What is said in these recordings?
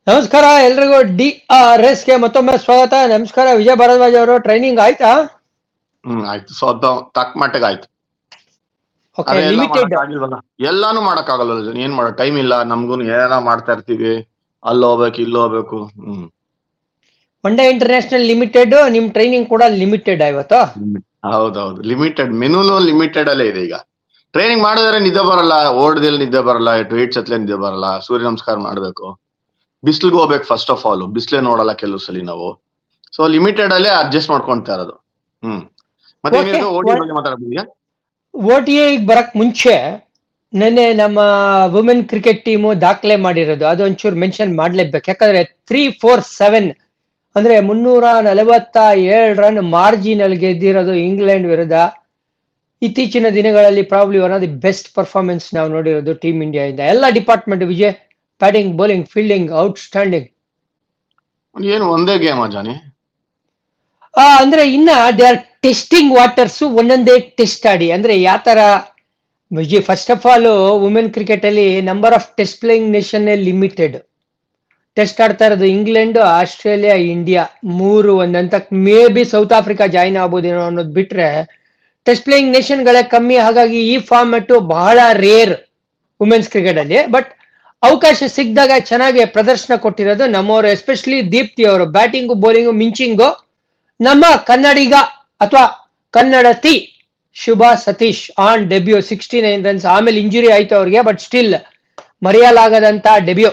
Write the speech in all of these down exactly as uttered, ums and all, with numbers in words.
ನಮಸ್ಕಾರ ಎಲ್ರಿಗೂ D R S ಗೆ ಮತ್ತೊಮ್ಮೆ ಸ್ವಾಗತ. ನಮಸ್ಕಾರ ವಿಜಯ ಭಾರದ್ವಾಜ್ ಅವರು. ಟ್ರೈನಿಂಗ್ ಆಯ್ತಾ? ಹ್ಮ್ ಆಯ್ತು, ಸ್ವಲ್ಪ ತಕ್ಕ ಮಟ್ಟಿಗೆ ಆಯ್ತು. ಓಕೆ, ಅದೇ ಎಲ್ಲ ಲಿಮಿಟೆಡ್ ಮಾಡಕ್ ಆಗಿಲ್ವಲ್ಲ, ಎಲ್ಲಾನು ಮಾಡಕ್ ಆಗಲ್ಲ. ಏನ್ ಮಾಡೋ ಟೈಮ್ ಇಲ್ಲ ನಮ್ಗೂ, ಏನ ಮಾಡ್ತಾ ಇರ್ತೀವಿ. ಅಲ್ಲಿ ಹೋಗ್ಬೇಕು, ಇಲ್ಲಿ ಹೋಗ್ಬೇಕು. Hmm one day international limited. ನಿಮ್ ಟ್ರೈನಿಂಗ್ ಕೂಡ ಲಿಮಿಟೆಡ್ ಇವತ್ತು. ಹೌದೌದು, ಲಿಮಿಟೆಡ್ ಮೆನುನು ಲಿಮಿಟೆಡ್ ಅಲ್ಲೇ ಇದೆ ಈಗ. ಟ್ರೈನಿಂಗ್ ಮಾಡಿದ್ರೆ ನಿದ್ದೆ ಬರಲ್ಲ, ಓಡ್ದಲ್ಲಿ ನಿದ್ದೆ ಬರಲ್ಲ, ವೇಟ್ಸ್ ಹತ್ಲೆ ನಿದ್ದೆ ಬರಲ್ಲ, ಸೂರ್ಯ ನಮಸ್ಕಾರ ಮಾಡ್ಬೇಕು, ಬಿಸ್ಲಿಗೆ ಹೋಗ್ಬೇಕು. ಫಸ್ಟ್ ಆಫ್ ಆಲ್ ಬಿಸ್ಲೇ ನೋಡಲ್ಲ ಕೆಲವು ಸಲ ನಾವು. ಸೊ ಲಿಮಿಟೆಡ್ ಅಲ್ಲೇ ಅಡ್ಜಸ್ಟ್ ಮಾಡ್ಕೊಂತಾ ಇರೋದು. ಹ್ಮ್ ಮತ್ತೆ Okay, ಏನಿದೆ ಓಡಿ what- ಬಗ್ಗೆ ಮಾತಾಡ್ತೀವಿ. ಓ ಟಿ ಐ ಬರಕ್ ಮುಂಚೆ ನೆನ್ನೆ ನಮ್ಮ ವುಮೆನ್ ಕ್ರಿಕೆಟ್ ಟೀಮು ದಾಖಲೆ ಮಾಡಿರೋದು, ಅದು ಒಂಚೂರು ಮೆನ್ಷನ್ ಮಾಡ್ಲೇಬೇಕು. ಯಾಕಂದ್ರೆ ತ್ರೀ ಫೋರ್ ಸೆವೆನ್ ಅಂದ್ರೆ ಮುನ್ನೂರ ನಲವತ್ತ ಏಳು ರನ್ ಮಾರ್ಜಿನಲ್ ಗೆದ್ದಿರೋದು ಇಂಗ್ಲೆಂಡ್ ವಿರುದ್ಧ. ಇತ್ತೀಚಿನ ದಿನಗಳಲ್ಲಿ probably one of the best performance ನಾವು ನೋಡಿರೋದು ಟೀಮ್ ಇಂಡಿಯಾ ಇಂದ. ಎಲ್ಲ department Vijay, batting, bowling, fielding outstanding. ಏನು ಒಂದೇ ಗೇಮ್ ಜಾನಿ? ಆ ಅಂದ್ರೆ ಇನ್ನ ದೇ ಆರ್ ಟೆಸ್ಟಿಂಗ್ ವಾಟರ್ಸ್, ಒಂದೊಂದೇ ಟೆಸ್ಟ್ ಆಡಿ. ಅಂದ್ರೆ ಯಾವ ತರ Vijay, first of all women cricket ಅಲ್ಲಿ number of test playing nation limited. Test ಆಡ್ತಾ ಇರೋದು ಇಂಗ್ಲೆಂಡ್, ಆಸ್ಟ್ರೇಲಿಯಾ, ಇಂಡಿಯಾ ಮೂರು. ಒಂದಂತ may be South Africa join ಆಗ್ಬೋದೇನೋ ಅನ್ನೋದು ಬಿಟ್ರೆ ಟೆಸ್ಟ್ ಪ್ಲೇಯಿಂಗ್ ನೇಷನ್ ಗಳೇ ಕಮ್ಮಿ. ಹಾಗಾಗಿ ಈ ಫಾರ್ಮೆಟ್ ಬಹಳ ರೇರ್ ವುಮೆನ್ಸ್ ಕ್ರಿಕೆಟ್ ಅಲ್ಲಿ. ಬಟ್ ಅವಕಾಶ ಸಿಕ್ಕಿದಾಗ ಚೆನ್ನಾಗಿ ಪ್ರದರ್ಶನ ಕೊಟ್ಟಿರೋದು ನಮ್ಮವರು, ಎಸ್ಪೆಷಲಿ ದೀಪ್ತಿ ಅವರು. ಬ್ಯಾಟಿಂಗು, ಬೌಲಿಂಗು, ಮಿಂಚಿಂಗು ನಮ್ಮ ಕನ್ನಡಿಗ ಅಥವಾ ಕನ್ನಡತಿ Shubha Satish on debut sixty nine runs. ಆಮೇಲೆ ಇಂಜುರಿ ಆಯ್ತು ಅವ್ರಿಗೆ, ಬಟ್ ಸ್ಟಿಲ್ ಮರೆಯಲಾಗದಂತ ಡೆಬ್ಯೂ.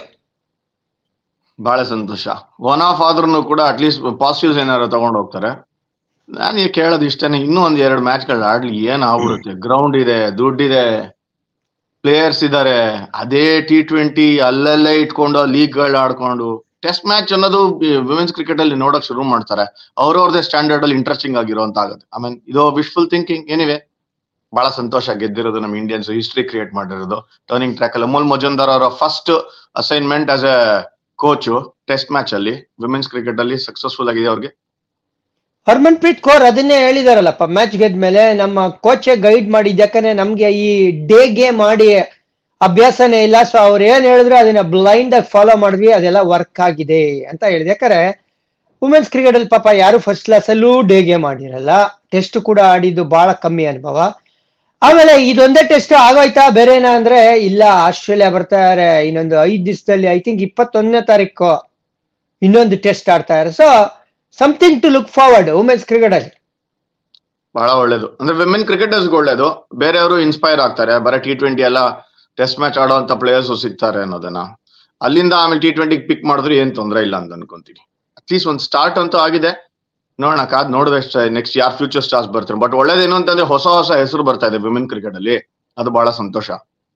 ಬಹಳ ಸಂತೋಷ. ಒನ್ ಆಫ್ ಆದ್ರೂ ಕೂಡ ಅಟ್ಲೀಸ್ಟ್ ಪಾಸಿಟಿವ್ಸ್ ಏನಾದ್ರು ತಗೊಂಡು ಹೋಗ್ತಾರೆ. ನಾನು ಈಗ ಕೇಳೋದು ಇಷ್ಟನೇ, ಇನ್ನೂ ಒಂದ್ ಎರಡು ಮ್ಯಾಚ್ ಗಳು ಆಡ್ಲಿ, ಏನ್ ಆಗ್ಬಿಡುತ್ತೆ. ಗ್ರೌಂಡ್ ಇದೆ, ದುಡ್ಡಿದೆ, ಪ್ಲೇಯರ್ಸ್ ಇದಾರೆ. ಅದೇ ಟಿ ಟ್ವೆಂಟಿ ಅಲ್ಲಲ್ಲೇ ಇಟ್ಕೊಂಡು ಲೀಗ್ ಗಳು ಆಡ್ಕೊಂಡು ಟೆಸ್ಟ್ ಮ್ಯಾಚ್ ಅನ್ನೋದು ವಿಮೆನ್ಸ್ ಕ್ರಿಕೆಟ್ ಅಲ್ಲಿ ನೋಡಕ್ ಶುರು ಮಾಡ್ತಾರೆ. ಅವ್ರವ್ರದೇ ಸ್ಟ್ಯಾಂಡರ್ಡ್ ಅಲ್ಲಿ ಇಂಟ್ರೆಸ್ಟಿಂಗ್ ಆಗಿರುವಂತ ಆಗುತ್ತೆ. ಐ ಮೀನ್ ಇದು ವಿಶ್ಫುಲ್ ಥಿಂಕಿಂಗ್. ಏನಿವೆ, ಬಹಳ ಸಂತೋಷ ಗೆದ್ದಿರೋದು ನಮ್ಮ ಇಂಡಿಯನ್ಸ್, ಹಿಸ್ಟ್ರಿ ಕ್ರಿಯೇಟ್ ಮಾಡಿರೋದು. ಟರ್ನಿಂಗ್ ಟ್ರ್ಯಾಕ್ ಅಲ್ಲಿ ಅಮೋಲ್ ಮೊಜುಂದಾರ್ ಅವರ first assignment as a coach test match ಅಲ್ಲಿ ವಿಮೆನ್ಸ್ ಕ್ರಿಕೆಟ್ ಅಲ್ಲಿ ಸಕ್ಸಸ್ಫುಲ್ ಆಗಿದೆ ಅವ್ರಿಗೆ. ಹರ್ಮನ್ಪ್ರೀತ್ ಕೌರ್ ಅದನ್ನೇ ಹೇಳಿದಾರಲ್ಲಪ್ಪ ಮ್ಯಾಚ್ ಗೆದ್ಮೇಲೆ, ನಮ್ಮ ಕೋಚೆ ಗೈಡ್ ಮಾಡಿದ್. ಯಾಕಂದ್ರೆ ನಮ್ಗೆ ಈ ಡೇ ಗೇಮ್ ಮಾಡಿ ಅಭ್ಯಾಸನೇ ಇಲ್ಲ. ಸೊ ಅವ್ರು ಏನ್ ಹೇಳಿದ್ರು ಅದನ್ನ ಬ್ಲೈಂಡ್ ಆಗಿ ಫಾಲೋ ಮಾಡಿದ್ವಿ, ಅದೆಲ್ಲ ವರ್ಕ್ ಆಗಿದೆ ಅಂತ ಹೇಳಿದೆ. ಯಾಕಂದ್ರೆ ವುಮೆನ್ಸ್ ಕ್ರಿಕೆಟ್ ಅಲ್ಲಿ ಪಾಪ ಯಾರು ಫಸ್ಟ್ ಕ್ಲಾಸ್ ಅಲ್ಲೂ ಡೇ ಗೇಮ್ ಆಡಿರಲ್ಲ, ಟೆಸ್ಟ್ ಕೂಡ ಆಡಿದ್ದು ಬಹಳ ಕಮ್ಮಿ ಅನುಭವ. ಆಮೇಲೆ ಇದೊಂದೇ ಟೆಸ್ಟ್ ಆಗೋಯ್ತಾ, ಬೇರೆ ಏನ ಅಂದ್ರೆ ಇಲ್ಲ, ಆಸ್ಟ್ರೇಲಿಯಾ ಬರ್ತಾರೆ ಇನ್ನೊಂದು ಐದ್ ದಿವಸದಲ್ಲಿ. ಐ ಥಿಂಕ್ ಇಪ್ಪತ್ತೊಂದನೇ ತಾರೀಕು ಇನ್ನೊಂದು ಟೆಸ್ಟ್ ಆಡ್ತಾ ಇದ್ದಾರೆ. So something to look forward women's cricket ಅಲ್ಲಿ. ಬಹಳ ಒಳ್ಳೇದು. ಅಂದ್ರೆ ವಿಮೆನ್ ಕ್ರಿಕೆಟರ್ಸ್ ಒಳ್ಳೇದು, ಬೇರೆಯವರು ಇನ್ಸ್ಪೈರ್ ಆಗ್ತಾರೆ. ಬರೀ ಟಿ ಟ್ವೆಂಟಿ ಎಲ್ಲ ಟೆಸ್ಟ್ ಮ್ಯಾಚ್ ಆಡೋಂತ ಪ್ಲೇಯರ್ಸ್ ಸಿಗ್ತಾರೆ ಅನ್ನೋದನ್ನ ಅಲ್ಲಿಂದ ಆಮೇಲೆ ಟಿ ಟ್ವೆಂಟಿ ಪಿಕ್ ಮಾಡಿದ್ರು ಏನ್ ತೊಂದರೆ ಇಲ್ಲ ಅಂತ ಅನ್ಕೊಂತೀನಿ. ಅಟ್ಲೀಸ್ಟ್ ಒಂದು ಸ್ಟಾರ್ಟ್ ಅಂತೂ ಆಗಿದೆ. ನೋಡೋಣ, ಕಾದ್ ನೋಡ್ಬೇಕು ನೆಕ್ಸ್ಟ್ ಯಾರು ಫ್ಯೂಚರ್ ಸ್ಟಾರ್ಸ್ ಬರ್ತಾರೆ. ಬಟ್ ಒಳ್ಳೇದೇನು ಅಂತಂದ್ರೆ ಹೊಸ ಹೊಸ ಹೆಸರು ಬರ್ತಾ ಇದೆ ವಿಮೆನ್ ಕ್ರಿಕೆಟ್ ಅಲ್ಲಿ, ಅದು ಬಹಳ ಸಂತೋಷ.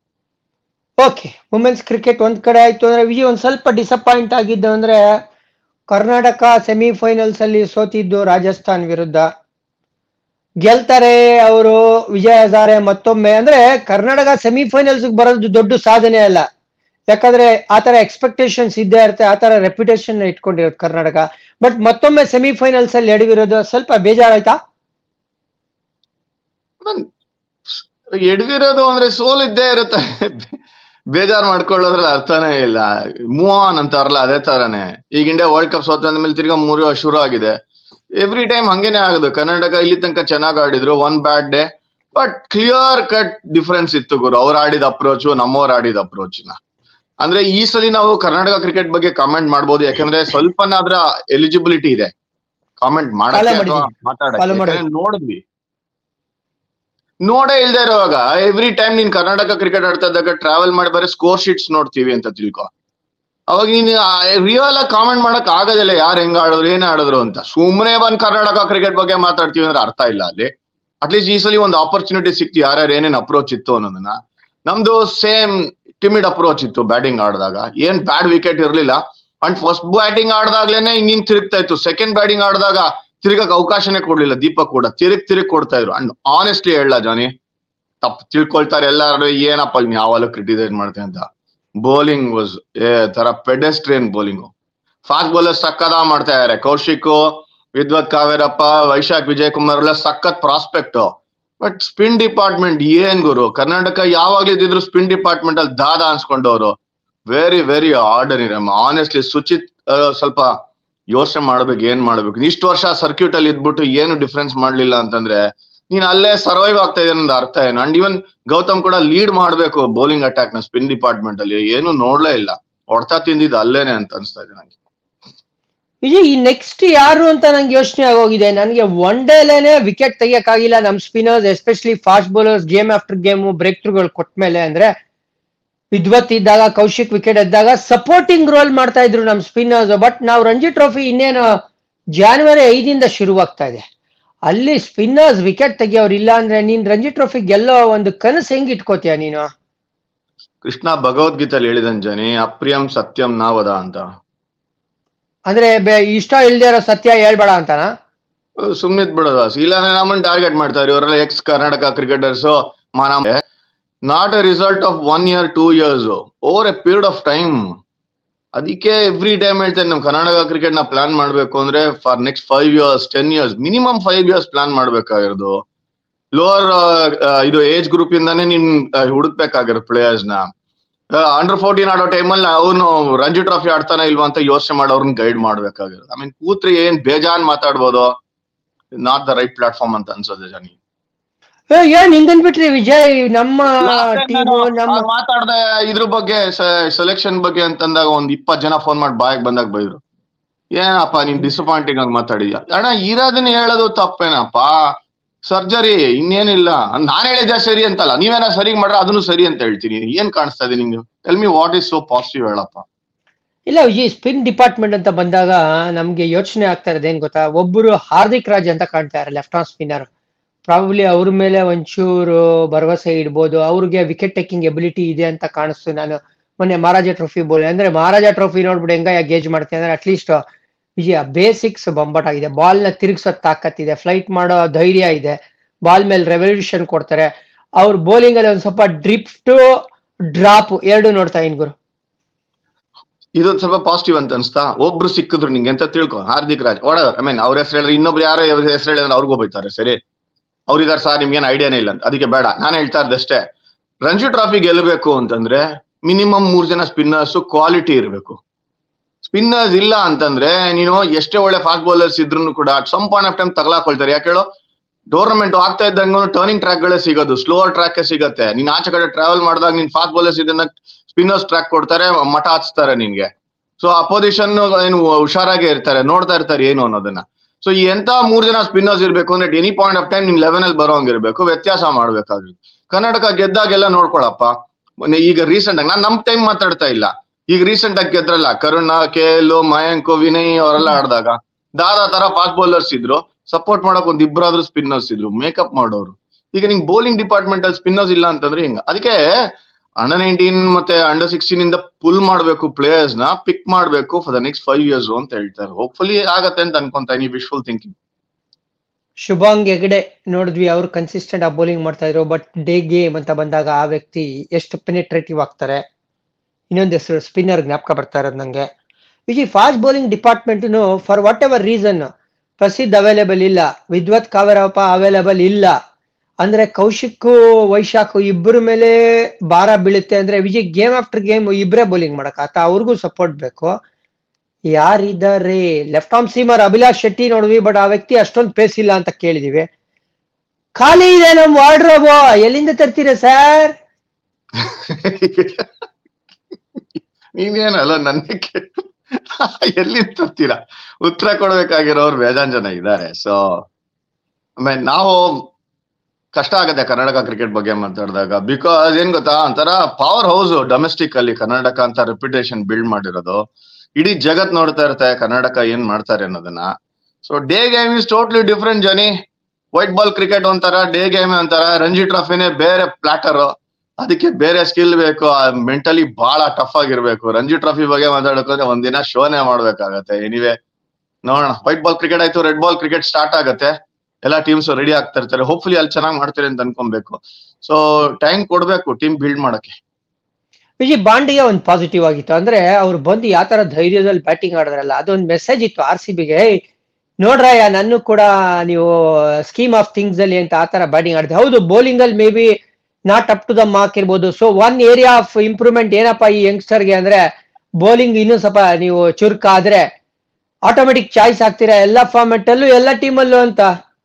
ಓಕೆ, ವುಮೆನ್ಸ್ ಕ್ರಿಕೆಟ್ ಒಂದ್ ಕಡೆ ಆಯ್ತು. ಅಂದ್ರೆ ವಿಜಯ್, ಒಂದ್ ಸ್ವಲ್ಪ ಡಿಸಪಾಯಿಂಟ್ ಆಗಿದ್ದು ಅಂದ್ರೆ ಕರ್ನಾಟಕ ಸೆಮಿಫೈನಲ್ಸ್ ಅಲ್ಲಿ ಸೋತಿದ್ದು ರಾಜಸ್ಥಾನ್ ವಿರುದ್ಧ. ಗೆಲ್ತಾರೆ ಅವರು, ವಿಜಯ್ ಹಜಾರೆ ಮತ್ತೊಮ್ಮೆ. ಅಂದ್ರೆ ಕರ್ನಾಟಕ ಸೆಮಿಫೈನಲ್ಸ್ ಬರೋದು ದೊಡ್ಡ ಸಾಧನೆ ಅಲ್ಲ, ಯಾಕಂದ್ರೆ ಆತರ ಎಕ್ಸ್ಪೆಕ್ಟೇಷನ್ಸ್ ಇದ್ದೇ ಇರುತ್ತೆ, ಆತರ ರೆಪ್ಯುಟೇಷನ್ ಇಟ್ಕೊಂಡಿರೋದು ಕರ್ನಾಟಕ. ಬಟ್ ಮತ್ತೊಮ್ಮೆ ಸೆಮಿಫೈನಲ್ಸ್ ಅಲ್ಲಿ ಎಡವಿರೋದು ಸ್ವಲ್ಪ ಬೇಜಾರಾಯ್ತಾ? ಎಡವಿರೋದು ಅಂದ್ರೆ ಸೋಲಿದ್ದೇ ಇರುತ್ತೆ. ಬೇಜಾರ್ ಮಾಡ್ಕೊಳ್ಳೋದ್ರಲ್ಲಿ ಅರ್ಥನೇ ಇಲ್ಲ. ಮೂವ್ ಆನ್ ಅಂತಾರಲ್ಲ, ಅದೇ ತರನೇ ಈಗ ಇಂಡಿಯಾ ವರ್ಲ್ಡ್ ಕಪ್ ಸೋತ ಮೇಲೆ ತಿರ್ಗಾ ಮೂರು ಶುರು ಆಗಿದೆ. ಎವ್ರಿ ಟೈಮ್ ಹಂಗೇನೆ ಆಗೋದು. ಕರ್ನಾಟಕ ಇಲ್ಲಿ ತನಕ ಚೆನ್ನಾಗ್ ಆಡಿದ್ರು, one bad day, but clear cut difference ಇತ್ತು ಗುರು, ಅವ್ರು ಆಡಿದ ಅಪ್ರೋಚ್ ನಮ್ಮವ್ರು ಆಡಿದ ಅಪ್ರೋಚ್ ನ. ಅಂದ್ರೆ ಈ ಸಲ ನಾವು ಕರ್ನಾಟಕ ಕ್ರಿಕೆಟ್ ಬಗ್ಗೆ ಕಾಮೆಂಟ್ ಮಾಡ್ಬೋದು, ಯಾಕಂದ್ರೆ ಸ್ವಲ್ಪನಾದ್ರ ಎಲಿಜಿಬಿಲಿಟಿ ಇದೆ ಕಾಮೆಂಟ್ ಮಾಡಕ್ಕೆ ಅಥವಾ ಮಾತಾಡಕ್ಕೆ. ನೋಡಿದ್ವಿ, ನೋಡೇ ಇಲ್ದೇ ಇರೋವಾಗ ಎವ್ರಿ ಟೈಮ್ ನೀನ್ ಕರ್ನಾಟಕ ಕ್ರಿಕೆಟ್ ಆಡ್ತಾ ಇದ್ದಾಗ ಟ್ರಾವೆಲ್ ಮಾಡಿ ಬರೀ ಸ್ಕೋರ್ ಶೀಟ್ಸ್ ನೋಡ್ತೀವಿ ಅಂತ ತಿಳ್ಕೊ. ಅವಾಗ ನೀನ್ ರಿಯಲ್ ಆಗಿ ಕಾಮೆಂಟ್ ಮಾಡಕ್ ಆಗೋದಿಲ್ಲ, ಯಾರು ಹೆಂಗ್ ಆಡಿದ್ರು ಏನ್ ಆಡಿದ್ರು ಅಂತ. ಸುಮ್ಮನೆ ಬಂದ್ ಕರ್ನಾಟಕ ಕ್ರಿಕೆಟ್ ಬಗ್ಗೆ ಮಾತಾಡ್ತೀವಿ ಅಂದ್ರೆ ಅರ್ಥ ಇಲ್ಲ ಅಲ್ಲಿ. ಅಟ್ಲೀಸ್ಟ್ ಈ ಸಲ ಒಂದು ಆಪರ್ಚುನಿಟಿ ಸಿಕ್ತು, ಯಾರ್ಯಾರು ಏನೇನ್ ಅಪ್ರೋಚ್ ಇತ್ತು ಅನ್ನೋದನ್ನ. ನಮ್ದು ಸೇಮ್ ಟಿಮಿಡ್ ಅಪ್ರೋಚ್ ಇತ್ತು ಬ್ಯಾಟಿಂಗ್ ಆಡಿದಾಗ, ಏನ್ ಬ್ಯಾಡ್ ವಿಕೆಟ್ ಇರ್ಲಿಲ್ಲ. ಅಂಡ್ ಫಸ್ಟ್ ಬ್ಯಾಟಿಂಗ್ ಆಡ್ದಾಗ್ಲೇನೆ ಹಿಂಗಿಂಗ್ ತಿರುಗ್ತಾ ಇತ್ತು. ಸೆಕೆಂಡ್ ಬ್ಯಾಟಿಂಗ್ ಆಡಿದಾಗ ತಿರುಗಕ್ ಅವಕಾಶನೇ ಕೊಡ್ಲಿಲ್ಲ. ದೀಪಕ್ ಕೂಡ ತಿರುಗ್ ತಿರುಗ್ ಕೊಡ್ತಾ ಇದ್ರು. ಅಂಡ್ ಆನೆಸ್ಟ್ಲಿ ಹೇಳ ಜಾನಿ, ತಪ್ಪು ತಿಳ್ಕೊಳ್ತಾರೆ ಎಲ್ಲಾರು, ಏನಪ್ಪ ನೀನ್ ಯಾವಾಗಲೂ ಕ್ರಿಟಿಸೈಸ್ ಮಾಡ್ತೇನೆ ಅಂತ. ಬೌಲಿಂಗ್ ವಾಸ್ ಏ ತರ ಪೆಡೆಸ್ಟ್ರಿಯನ್ ಬೌಲಿಂಗು. ಫಾಸ್ಟ್ ಬೌಲರ್ ಸಕ್ಕದ ಮಾಡ್ತಾ ಇದಾರೆ. ಕೌಶಿಕ್, ವಿದ್ವತ್ ಕಾವೇರಪ್ಪ, ವೈಶಾಖ್ ವಿಜಯ್ ಕುಮಾರ್ ಎಲ್ಲ ಸಖತ್ ಪ್ರಾಸ್ಪೆಕ್ಟ್. ಬಟ್ ಸ್ಪಿನ್ ಡಿಪಾರ್ಟ್ಮೆಂಟ್ ಏನ್ ಗುರು, ಕರ್ನಾಟಕ ಯಾವಾಗ್ಲೂ ಇದ್ದಿದ್ರು ಸ್ಪಿನ್ ಡಿಪಾರ್ಟ್ಮೆಂಟ್ ಅಲ್ಲಿ ದಾದ ಅನ್ಸ್ಕೊಂಡವ್ರು. Very very ordinary honestly. Suchith ಆ, ಸ್ವಲ್ಪ ಯೋಚನೆ ಮಾಡ್ಬೇಕು ಏನ್ ಮಾಡ್ಬೇಕು. ಇಷ್ಟು ವರ್ಷ ಸರ್ಕ್ಯೂಟ್ ಅಲ್ಲಿ ಇದ್ಬಿಟ್ಟು ಏನು ಡಿಫ್ರೆನ್ಸ್ ಮಾಡ್ಲಿಲ್ಲ ಅಂತಂದ್ರೆ ನೀನ್ ಅಲ್ಲೇ ಸರ್ವೈವ್ ಆಗ್ತಾ ಇದೆ ಅನ್ನೋದು ಅರ್ಥ ಏನು. ಅಂಡ್ ಇವನ್ ಗೌತಮ್ ಕೂಡ ಲೀಡ್ ಮಾಡ್ಬೇಕು ಬೌಲಿಂಗ್ ಅಟ್ಯಾಕ್ ನ ಸ್ಪಿನ್ ಡಿಪಾರ್ಟ್ಮೆಂಟ್ ಅಲ್ಲಿ, ಏನು ನೋಡ್ಲೇ ಇಲ್ಲ, ಹೊಡ್ತಾ ತಿಂದಿದ್ದು ಅಲ್ಲೇನೆ ಅಂತ ಅನ್ಸ್ತಾ ಇದೆ ನಂಗೆ. ವಿಜಯ್ ಈ ನೆಕ್ಸ್ಟ್ ಯಾರು ಅಂತ ನಂಗೆ ಯೋಚನೆ ಆಗೋಗಿದೆ. ನನಗೆ ಒನ್ ಡೇಲೇನೆ ವಿಕೆಟ್ ತೆಗಿಯಕ್ಕಾಗಿಲ್ಲ ನಮ್ spinners, especially fast bowlers game after game break ಥ್ರೂಗಳು ಕೊಟ್ಮೇಲೆ. ಅಂದ್ರೆ ವಿದ್ವತ್ ಇದ್ದಾಗ, ಕೌಶಿಕ್ ವಿಕೆಟ್ ಎದ್ದಾಗ ಸಪೋರ್ಟಿಂಗ್ ರೋಲ್ ಮಾಡ್ತಾ ಇದ್ರು ನಮ್ ಸ್ಪಿನ್ನರ್ಸ್. ಬಟ್ ನಾವು ರಂಜಿ ಟ್ರೋಫಿ ಇನ್ನೇನು ಜಾನ್ವರಿ ಐದಿಂದ ಶುರುವಾಗ್ತಾ ಇದೆ, ಅಲ್ಲಿ ಸ್ಪಿನ್ನರ್ಸ್ ವಿಕೆಟ್ ತೆಗಿಯೋರು ಇಲ್ಲ ಅಂದ್ರೆ ನೀನ್ ರಂಜಿ ಟ್ರೋಫಿ ಗೆಲ್ಲೋ ಒಂದು ಕನಸು ಹೆಂಗ್ ಇಟ್ಕೋತೀಯ ನೀನು? ಕೃಷ್ಣ ಭಗವದ್ಗೀತೆಯಲ್ಲಿ ಹೇಳಿದಂಜನಿ ಅಪ್ರಿಯಂ ಸತ್ಯಂ ನಾವದ ಅಂತ. ಅಂದ್ರೆ ಬೆ- ಇಷ್ಟ ಇಲ್ದೇ ಇರೋ ಸತ್ಯ ಹೇಳ್ಬೇಡ ಅಂತನಾ? ಸುಮ್ನಿದ್ ಬಿಡೋದ, ಇಲ್ಲ ನಮ್ಮನ್ನ ಟಾರ್ಗೆಟ್ ಮಾಡ್ತಾರೆ ಇವರೆಲ್ಲ ex Karnataka cricketers. Not a result of one year two years, over a period of time. ಅದಕ್ಕೆ ಎವ್ರಿ ಟೈಮ್ ಹೇಳ್ತೇನೆ, ನಮ್ ಕರ್ನಾಟಕ ಕ್ರಿಕೆಟ್ ನ ಪ್ಲಾನ್ ಮಾಡ್ಬೇಕು ಅಂದ್ರೆ for next five years ten years minimum five years plan ಮಾಡ್ಬೇಕಾಗಿರೋದು. ಲೋವರ್ ಇದು ಏಜ್ ಗ್ರೂಪ್ ಇಂದಾನೇ ನೀನ್ ಹುಡುಕ್ಬೇಕಾಗಿರೋ ಪ್ಲೇಯರ್ಸ್ ನ. ಅಂಡರ್ ಫೋರ್ಟೀನ್ ಆಡೋ ಟೈಮಲ್ಲಿ ಅವ್ನು ರಂಜಿ ಟ್ರಾಫಿ ಆಡ್ತಾನೆ ಇಲ್ವಾ ಅಂತ ಯೋಚನೆ ಮಾಡೋರ್ನ ಗೈಡ್ ಮಾಡ್ಬೇಕಾಗಿರೋದು. ಐ ಮೀನ್ ಕೂತ್ರಿ ಏನ್ ಬೇಜಾನ್ ಮಾತಾಡ್ಬೋದು, ನಾಟ್ ದ ರೈಟ್ ಪ್ಲಾಟ್ಫಾರ್ಮ್ ಅಂತ ಅನ್ಸೋದೆ ಜನಿ. ಏ, ಏನ್ ಹಿಂಗನ್ಬಿಟ್ರಿ ವಿಜಯ್? ನಮ್ಮ ಟೀಮು ನಮ್ಮ ಮಾತಾಡ್ದೆ ಇದ್ರ ಬಗ್ಗೆ ಸೆಲೆಕ್ಷನ್ ಬಗ್ಗೆ ಅಂತಂದಾಗ ಒಂದ್ ಇಪ್ಪತ್ ಜನ ಫೋನ್ ಮಾಡಿ ಬಾಯಕ್ ಬಂದಾಗ ಬೈದ್ರು, ಏನಪ್ಪ ನೀನ್ ಡಿಸಪಾಯಿಂಟಿಂಗ್ ಆಗಿ ಮಾತಾಡಿದ್ಯಾ. ಅಣ್ಣ ಇರೋದನ್ನ ಹೇಳೋದು ತಪ್ಪೇನಪ್ಪ, ಸರ್ಜರಿ ಇನ್ನೇನಿಲ್ಲ. ನಾನ್ ಹೇಳಿದ್ದೆ ಸರಿ ಅಂತಲ್ಲ, ನೀವೇನ ಸರಿ ಮಾಡ್ರೆ ಅದನ್ನು ಸರಿ ಅಂತ ಹೇಳ್ತೀನಿ. ಏನ್ ಕಾಣಿಸ್ತಾ ಇದೆ ನಿಂಗೆ? Tell me what is so positive ಹೇಳಪ್ಪ. ಇಲ್ಲ ವಿಜಯ್, ಸ್ಪಿನ್ ಡಿಪಾರ್ಟ್ಮೆಂಟ್ ಅಂತ ಬಂದಾಗ ನಮ್ಗೆ ಯೋಚನೆ ಆಗ್ತಾ ಇರೋದು ಏನ್ ಗೊತ್ತಾ? ಒಬ್ಬರು ಹಾರ್ದಿಕ್ ರಾಜ್ ಅಂತ ಕಾಣ್ತಾರೆ, ಲೆಫ್ಟ್ ಆರ್ಮ್ ಸ್ಪಿನ್ನರ್. ಪ್ರಾಬಬ್ಲಿ ಅವ್ರ ಮೇಲೆ ಒಂಚೂರು ಭರವಸೆ ಇಡ್ಬೋದು, ಅವ್ರಿಗೆ ವಿಕೆಟ್ ಟೇಕಿಂಗ್ ಎಬಿಲಿಟಿ ಇದೆ ಅಂತ ಕಾಣಿಸ್ತು. ನಾನು ಮೊನ್ನೆ ಮಹಾರಾಜ ಟ್ರೋಫಿ ಬೋಲ್ ಅಂದ್ರೆ ಮಹಾರಾಜ ಟ್ರೋಫಿ ನೋಡ್ಬಿಟ್ಟು ಹೆಂಗ ಗೇಜ್ ಮಾಡ್ತೀನಿ ಅಂದ್ರೆ ಅಟ್ಲೀಸ್ಟ್ ವಿಜಯ ಬೇಸಿಕ್ಸ್ ಬೊಂಬಾಟ್ ಆಗಿದೆ, ಬಾಲ್ ನ ತಿರುಗಿಸೋ ತಾಕತ್ತಿದೆ, ಫ್ಲೈಟ್ ಮಾಡೋ ಧೈರ್ಯ ಇದೆ, ಬಾಲ್ ಮೇಲೆ ರೆವಲ್ಯೂಷನ್ ಕೊಡ್ತಾರೆ. ಅವ್ರ ಬೌಲಿಂಗ್ ಅಲ್ಲಿ ಒಂದ್ ಸ್ವಲ್ಪ ಡ್ರಿಫ್ಟ್ ಡ್ರಾಪ್ ಎರಡು ನೋಡ್ತಾ ಇನ್ ಗುರು. ಇದೊಂದ್ ಸ್ವಲ್ಪ ಪಾಸಿಟಿವ್ ಅಂತ ಅನ್ಸ್ತಾ? ಒಬ್ರು ಸಿಕ್ಕಿದ್ರು ನಿಂಗೆ ಅಂತ ತಿಳ್ಕೊ, ಹಾರ್ದಿಕ್ ರಾಜ್ ಒಡ ಐ ಮೀನ್ ಅವ್ರ ಹೆಸರು ಹೇಳಿದ್ರೆ ಇನ್ನೊಬ್ರು ಯಾರೋ ಹೆಸರು ಹೇಳಿದ್ರೆ ಅವ್ರಿಗೂ ಬೈತಾರೆ. ಸರಿ, ಅವ್ರಿದಾರ ಸರ್ ನಿಮ್ಗೇನ್ ಐಡಿಯಾನೇ ಇಲ್ಲ ಅಂತ, ಅದಕ್ಕೆ ಬೇಡ. ನಾನು ಹೇಳ್ತಾ ಇದ್ದಷ್ಟೇ, ರಂಜಿ ಟ್ರಾಫಿ ಗೆಲ್ಲಬೇಕು ಅಂತಂದ್ರೆ ಮಿನಿಮಮ್ ಮೂರ್ ಜನ ಸ್ಪಿನ್ನರ್ಸ್ ಕ್ವಾಲಿಟಿ ಇರಬೇಕು. ಸ್ಪಿನ್ನರ್ಸ್ ಇಲ್ಲ ಅಂತಂದ್ರೆ ನೀನು ಎಷ್ಟೇ ಒಳ್ಳೆ ಫಾಸ್ಟ್ ಬೌಲರ್ಸ್ ಇದ್ರು ಕೂಡ ಸಮ್ ಪಾಯಿಂಟ್ ಆಫ್ ಟೈಮ್ ತಗಲಾಕೊಳ್ತಾರೆ. ಯಾಕೆ ಹೇಳೋ, ಟೂರ್ನಮೆಂಟ್ ಆಗ್ತಾ ಇದ್ದಂಗ ಟರ್ನಿಂಗ್ ಟ್ರ್ಯಾಕ್ ಗಳೇ ಸಿಗೋದು, ಸ್ಲೋವರ್ ಟ್ರ್ಯಾಕ್ ಸಿಗತ್ತೆ. ನೀನ್ ಆಚೆ ಕಡೆ ಟ್ರಾವೆಲ್ ಮಾಡಿದಾಗ ನೀನ್ ಫಾಸ್ಟ್ ಬೌಲರ್ಸ್ ಇದನ್ನ ಸ್ಪಿನ್ನರ್ಸ್ ಟ್ರ್ಯಾಕ್ ಕೊಡ್ತಾರೆ, ಮಠ ಹಚ್ತಾರೆ ನಿನ್ಗೆ. ಸೊ ಅಪೋಸಿಷನ್ ಏನು ಹುಷಾರಾಗೆ ಇರ್ತಾರೆ, ನೋಡ್ತಾ ಇರ್ತಾರೆ ಏನು ಅನ್ನೋದನ್ನ. ಸೊ ಈ ಎಂತ ಮೂರ್ ಜನ ಸ್ಪಿನ್ನರ್ಸ್ ಇರ್ಬೇಕು ಅಂದ್ರೆ ಎನಿ ಪಾಯಿಂಟ್ ಆಫ್ ಟೈಮ್ ನಿನ್ ಲೆವೆನ್ ಅಲ್ಲಿ ಬರೋಂಗಿರ್ಬೇಕು, ವ್ಯತ್ಯಾಸ ಮಾಡ್ಬೇಕಾಗಿತ್ತು. ಕರ್ನಾಟಕ ಗೆದ್ದಾಗೆಲ್ಲ ನೋಡ್ಕೊಳಪ್ಪ. ಈಗ ರೀಸೆಂಟ್ ಆಗಿ ನಾನ್ ನಮ್ ಟೈಮ್ ಮಾತಾಡ್ತಾ ಇಲ್ಲ, ಈಗ ರೀಸೆಂಟ್ ಆಗಿ ಗೆದ್ರಲ್ಲ ಕರುಣ, ಕೆ ಎಲ್, ಮಯಾಂಕ್, ವಿನಯ್ ಅವರೆಲ್ಲ ಆಡಿದಾಗ ದಾದಾ ತರ ಫಾಸ್ಟ್ ಬೌಲರ್ಸ್ ಇದ್ರು, ಸಪೋರ್ಟ್ ಮಾಡಕ್ ಒಂದ್ ಇಬ್ಬರಾದ್ರೂ ಸ್ಪಿನ್ನರ್ಸ್ ಇದ್ರು, ಮೇಕಪ್ ಮಾಡೋರು. ಈಗ ನಿಂಗೆ ಬೌಲಿಂಗ್ ಡಿಪಾರ್ಟ್ಮೆಂಟ್ ಅಲ್ಲಿ ಸ್ಪಿನ್ನರ್ಸ್ ಇಲ್ಲ ಅಂತಂದ್ರೆ ಹಿಂಗ. ಅದಕ್ಕೆ ಅಂಡರ್ ನೈನ್ಟೀನ್ ಮತ್ತೆ ಅಂಡರ್ ಸಿಕ್ಸ್ಟೀನ್ ಇಂದ ಪುಲ್ ಮಾಡ್ಬೇಕು, ಪ್ಲೇಯರ್ಸ್ ನ ಪಿಕ್ ಮಾಡ್ಬೇಕು for the next five years ಅಂತ ಹೇಳ್ತಾರೆ. ಹೋಪ್ಫುಲಿ ಆಗತ್ತೆ ಅಂತ ಅನ್ಕೊಂತ ಇದೀನಿ, ವಿಶ್ಫುಲ್ ಥಿಂಕಿಂಗ್. ಶುಭಾಂಗ್ ಹೆಗಡೆ ನೋಡಿದ್ವಿ, ಅವ್ರು ಕನ್ಸಿಸ್ಟೆಂಟ್ ಆಗಿ ಬೌಲಿಂಗ್ ಮಾಡ್ತಾ ಇದ್ರು. ಬಟ್ ಡೇ ಗೇಮ್ ಅಂತ ಬಂದಾಗ ಆ ವ್ಯಕ್ತಿ ಎಷ್ಟು ಪೆನಿಟ್ರೇಟಿವ್ ಆಗ್ತಾರೆ. ಇನ್ನೊಂದು ಹೆಸರು ಸ್ಪಿನ್ನರ್ ಜ್ಞಾಪಕ ಬರ್ತಾ ಇರೋದು ನಂಗೆ. Vijay, fast bowling department for whatever reason Prasidh available ಇಲ್ಲ, ವಿದ್ವತ್ ಕಾವೇರಪ್ಪ ಅವೈಲೇಬಲ್ ಇಲ್ಲ ಅಂದ್ರೆ ಕೌಶಿಕ್ ವೈಶಾಖ್ ಇಬ್ಬರ ಮೇಲೆ ಭಾರ ಬೀಳುತ್ತೆ ಅಂದ್ರೆ ವಿಜಯ್ ಗೇಮ್ ಆಫ್ಟರ್ ಗೇಮ್ ಇಬ್ಬರೇ ಬೌಲಿಂಗ್ ಮಾಡಕ್ ಆತ, ಅವ್ರಿಗೂ ಸಪೋರ್ಟ್ ಬೇಕು. ಯಾರಿದ್ದಾರೆ? Left arm seamer Abhilash Shetty ನೋಡಿದ್ವಿ, ಬಟ್ ಆ ವ್ಯಕ್ತಿ ಅಷ್ಟೊಂದು ಪೇಸ್ ಇಲ್ಲ ಅಂತ ಕೇಳಿದೀವಿ. ಖಾಲಿ ಇದೆ ನಮ್ ವಾರ್ಡ್ರೋಬ್, ಎಲ್ಲಿಂದ ತರ್ತೀರಾ ಸರ್? ನೀವೇನಲ್ಲ ನನ್ನ ಎಲ್ಲಿ ತರ್ತೀರಾ, ಉತ್ತರ ಕೊಡ್ಬೇಕಾಗಿರೋರು ಬೇಜಾನ್ ಜನ ಇದ್ದಾರೆ. ಸೊ ಆಮೇಲೆ ನಾವು ಕಷ್ಟ ಆಗತ್ತೆ ಕರ್ನಾಟಕ ಕ್ರಿಕೆಟ್ ಬಗ್ಗೆ ಮಾತಾಡಿದಾಗ. ಬಿಕಾಸ್ ಏನ್ ಗೊತ್ತಾ, ಒಂಥರ ಪವರ್ ಹೌಸ್ ಡೊಮೆಸ್ಟಿಕ್ ಅಲ್ಲಿ ಕರ್ನಾಟಕ ಅಂತ ರೆಪ್ಯುಟೇಷನ್ ಬಿಲ್ಡ್ ಮಾಡಿರೋದು. ಇಡೀ ಜಗತ್ ನೋಡ್ತಾ ಇರುತ್ತೆ ಕರ್ನಾಟಕ ಏನ್ ಮಾಡ್ತಾರೆ ಅನ್ನೋದನ್ನ. So day game is totally different ಜನಿ. ವೈಟ್ ಬಾಲ್ ಕ್ರಿಕೆಟ್ ಒಂಥರ, ಡೇ ಗೇಮ್ ಒಂಥರ. ರಂಜಿ ಟ್ರಾಫಿನೇ ಬೇರೆ ಪ್ಲಾಟರ್, ಅದಕ್ಕೆ ಬೇರೆ ಸ್ಕಿಲ್ ಬೇಕು, ಮೆಂಟಲಿ ಬಹಳ ಟಫ್ ಆಗಿರ್ಬೇಕು. ರಂಜಿ ಟ್ರಾಫಿ ಬಗ್ಗೆ ಮಾತಾಡೋಕೆ ಒಂದಿನ ಶೋನೇ ಮಾಡ್ಬೇಕಾಗತ್ತೆ. ಎನಿವೆ ನೋಡೋಣ, ವೈಟ್ ಬಾಲ್ ಕ್ರಿಕೆಟ್ ಆಯ್ತು, ರೆಡ್ ಬಾಲ್ ಕ್ರಿಕೆಟ್ ಸ್ಟಾರ್ಟ್ ಆಗತ್ತೆ, ಎಲ್ಲಾ ಟೀಮ್ಸ್ ರೆಡಿ ಆಗ್ತಾ ಇರ್ತಾರೆ. ಹೋಪ್ಫುಲಿ ಅಲ್ಲಿ ಚೆನ್ನಾಗಿ ಮಾಡ್ತಾರೆ ಅಂತ ಅನ್ಕೊಬೇಕು. ಸೊ ಟೈಮ್ ಕೊಡ್ಬೇಕು ಟೀಮ್ ಬಿಲ್ಡ್ ಮಾಡಕ್ಕೆ. ವಿಜಯ್, ಬಾಂಡಿಗೆ ಒಂದು ಪಾಸಿಟಿವ್ ಆಗಿತ್ತು ಅಂದ್ರೆ ಅವ್ರು ಬಂದು ಯಾವ ತರ ಧೈರ್ಯದಲ್ಲಿ ಬ್ಯಾಟಿಂಗ್ ಆಡಿದ್ರಲ್ಲ, ಅದೊಂದು ಮೆಸೇಜ್ ಇತ್ತು ಆರ್ ಸಿ ಬಿಗೆ. ನೋಡ್ರಯ್ಯ, ನನ್ನ ಕೂಡ ನೀವು ಸ್ಕೀಮ್ ಆಫ್ ಥಿಂಗ್ಸ್ ಅಲ್ಲಿ ಅಂತ ಆತರ ಬ್ಯಾಟಿಂಗ್ ಆಡಿದೆ. ಹೌದು, ಬೌಲಿಂಗ್ ಅಲ್ಲಿ maybe not up to the mark ಇರ್ಬೋದು. So one area of improvement ಏನಪ್ಪಾ ಈ ಯಂಗ್ಸ್ಟರ್ಗೆ ಅಂದ್ರೆ ಬೌಲಿಂಗ್ ಇನ್ನೂ ಸ್ವಲ್ಪ ನೀವು ಚುರುಕಾದ್ರೆ ಆಟೋಮೆಟಿಕ್ ಚಾಯ್ಸ್ ಆಗ್ತೀರಾ ಎಲ್ಲ ಫಾರ್ಮೆಟ್ ಅಲ್ಲೂ ಎಲ್ಲ ಟೀಮಲ್ಲೂ ಅಂತ.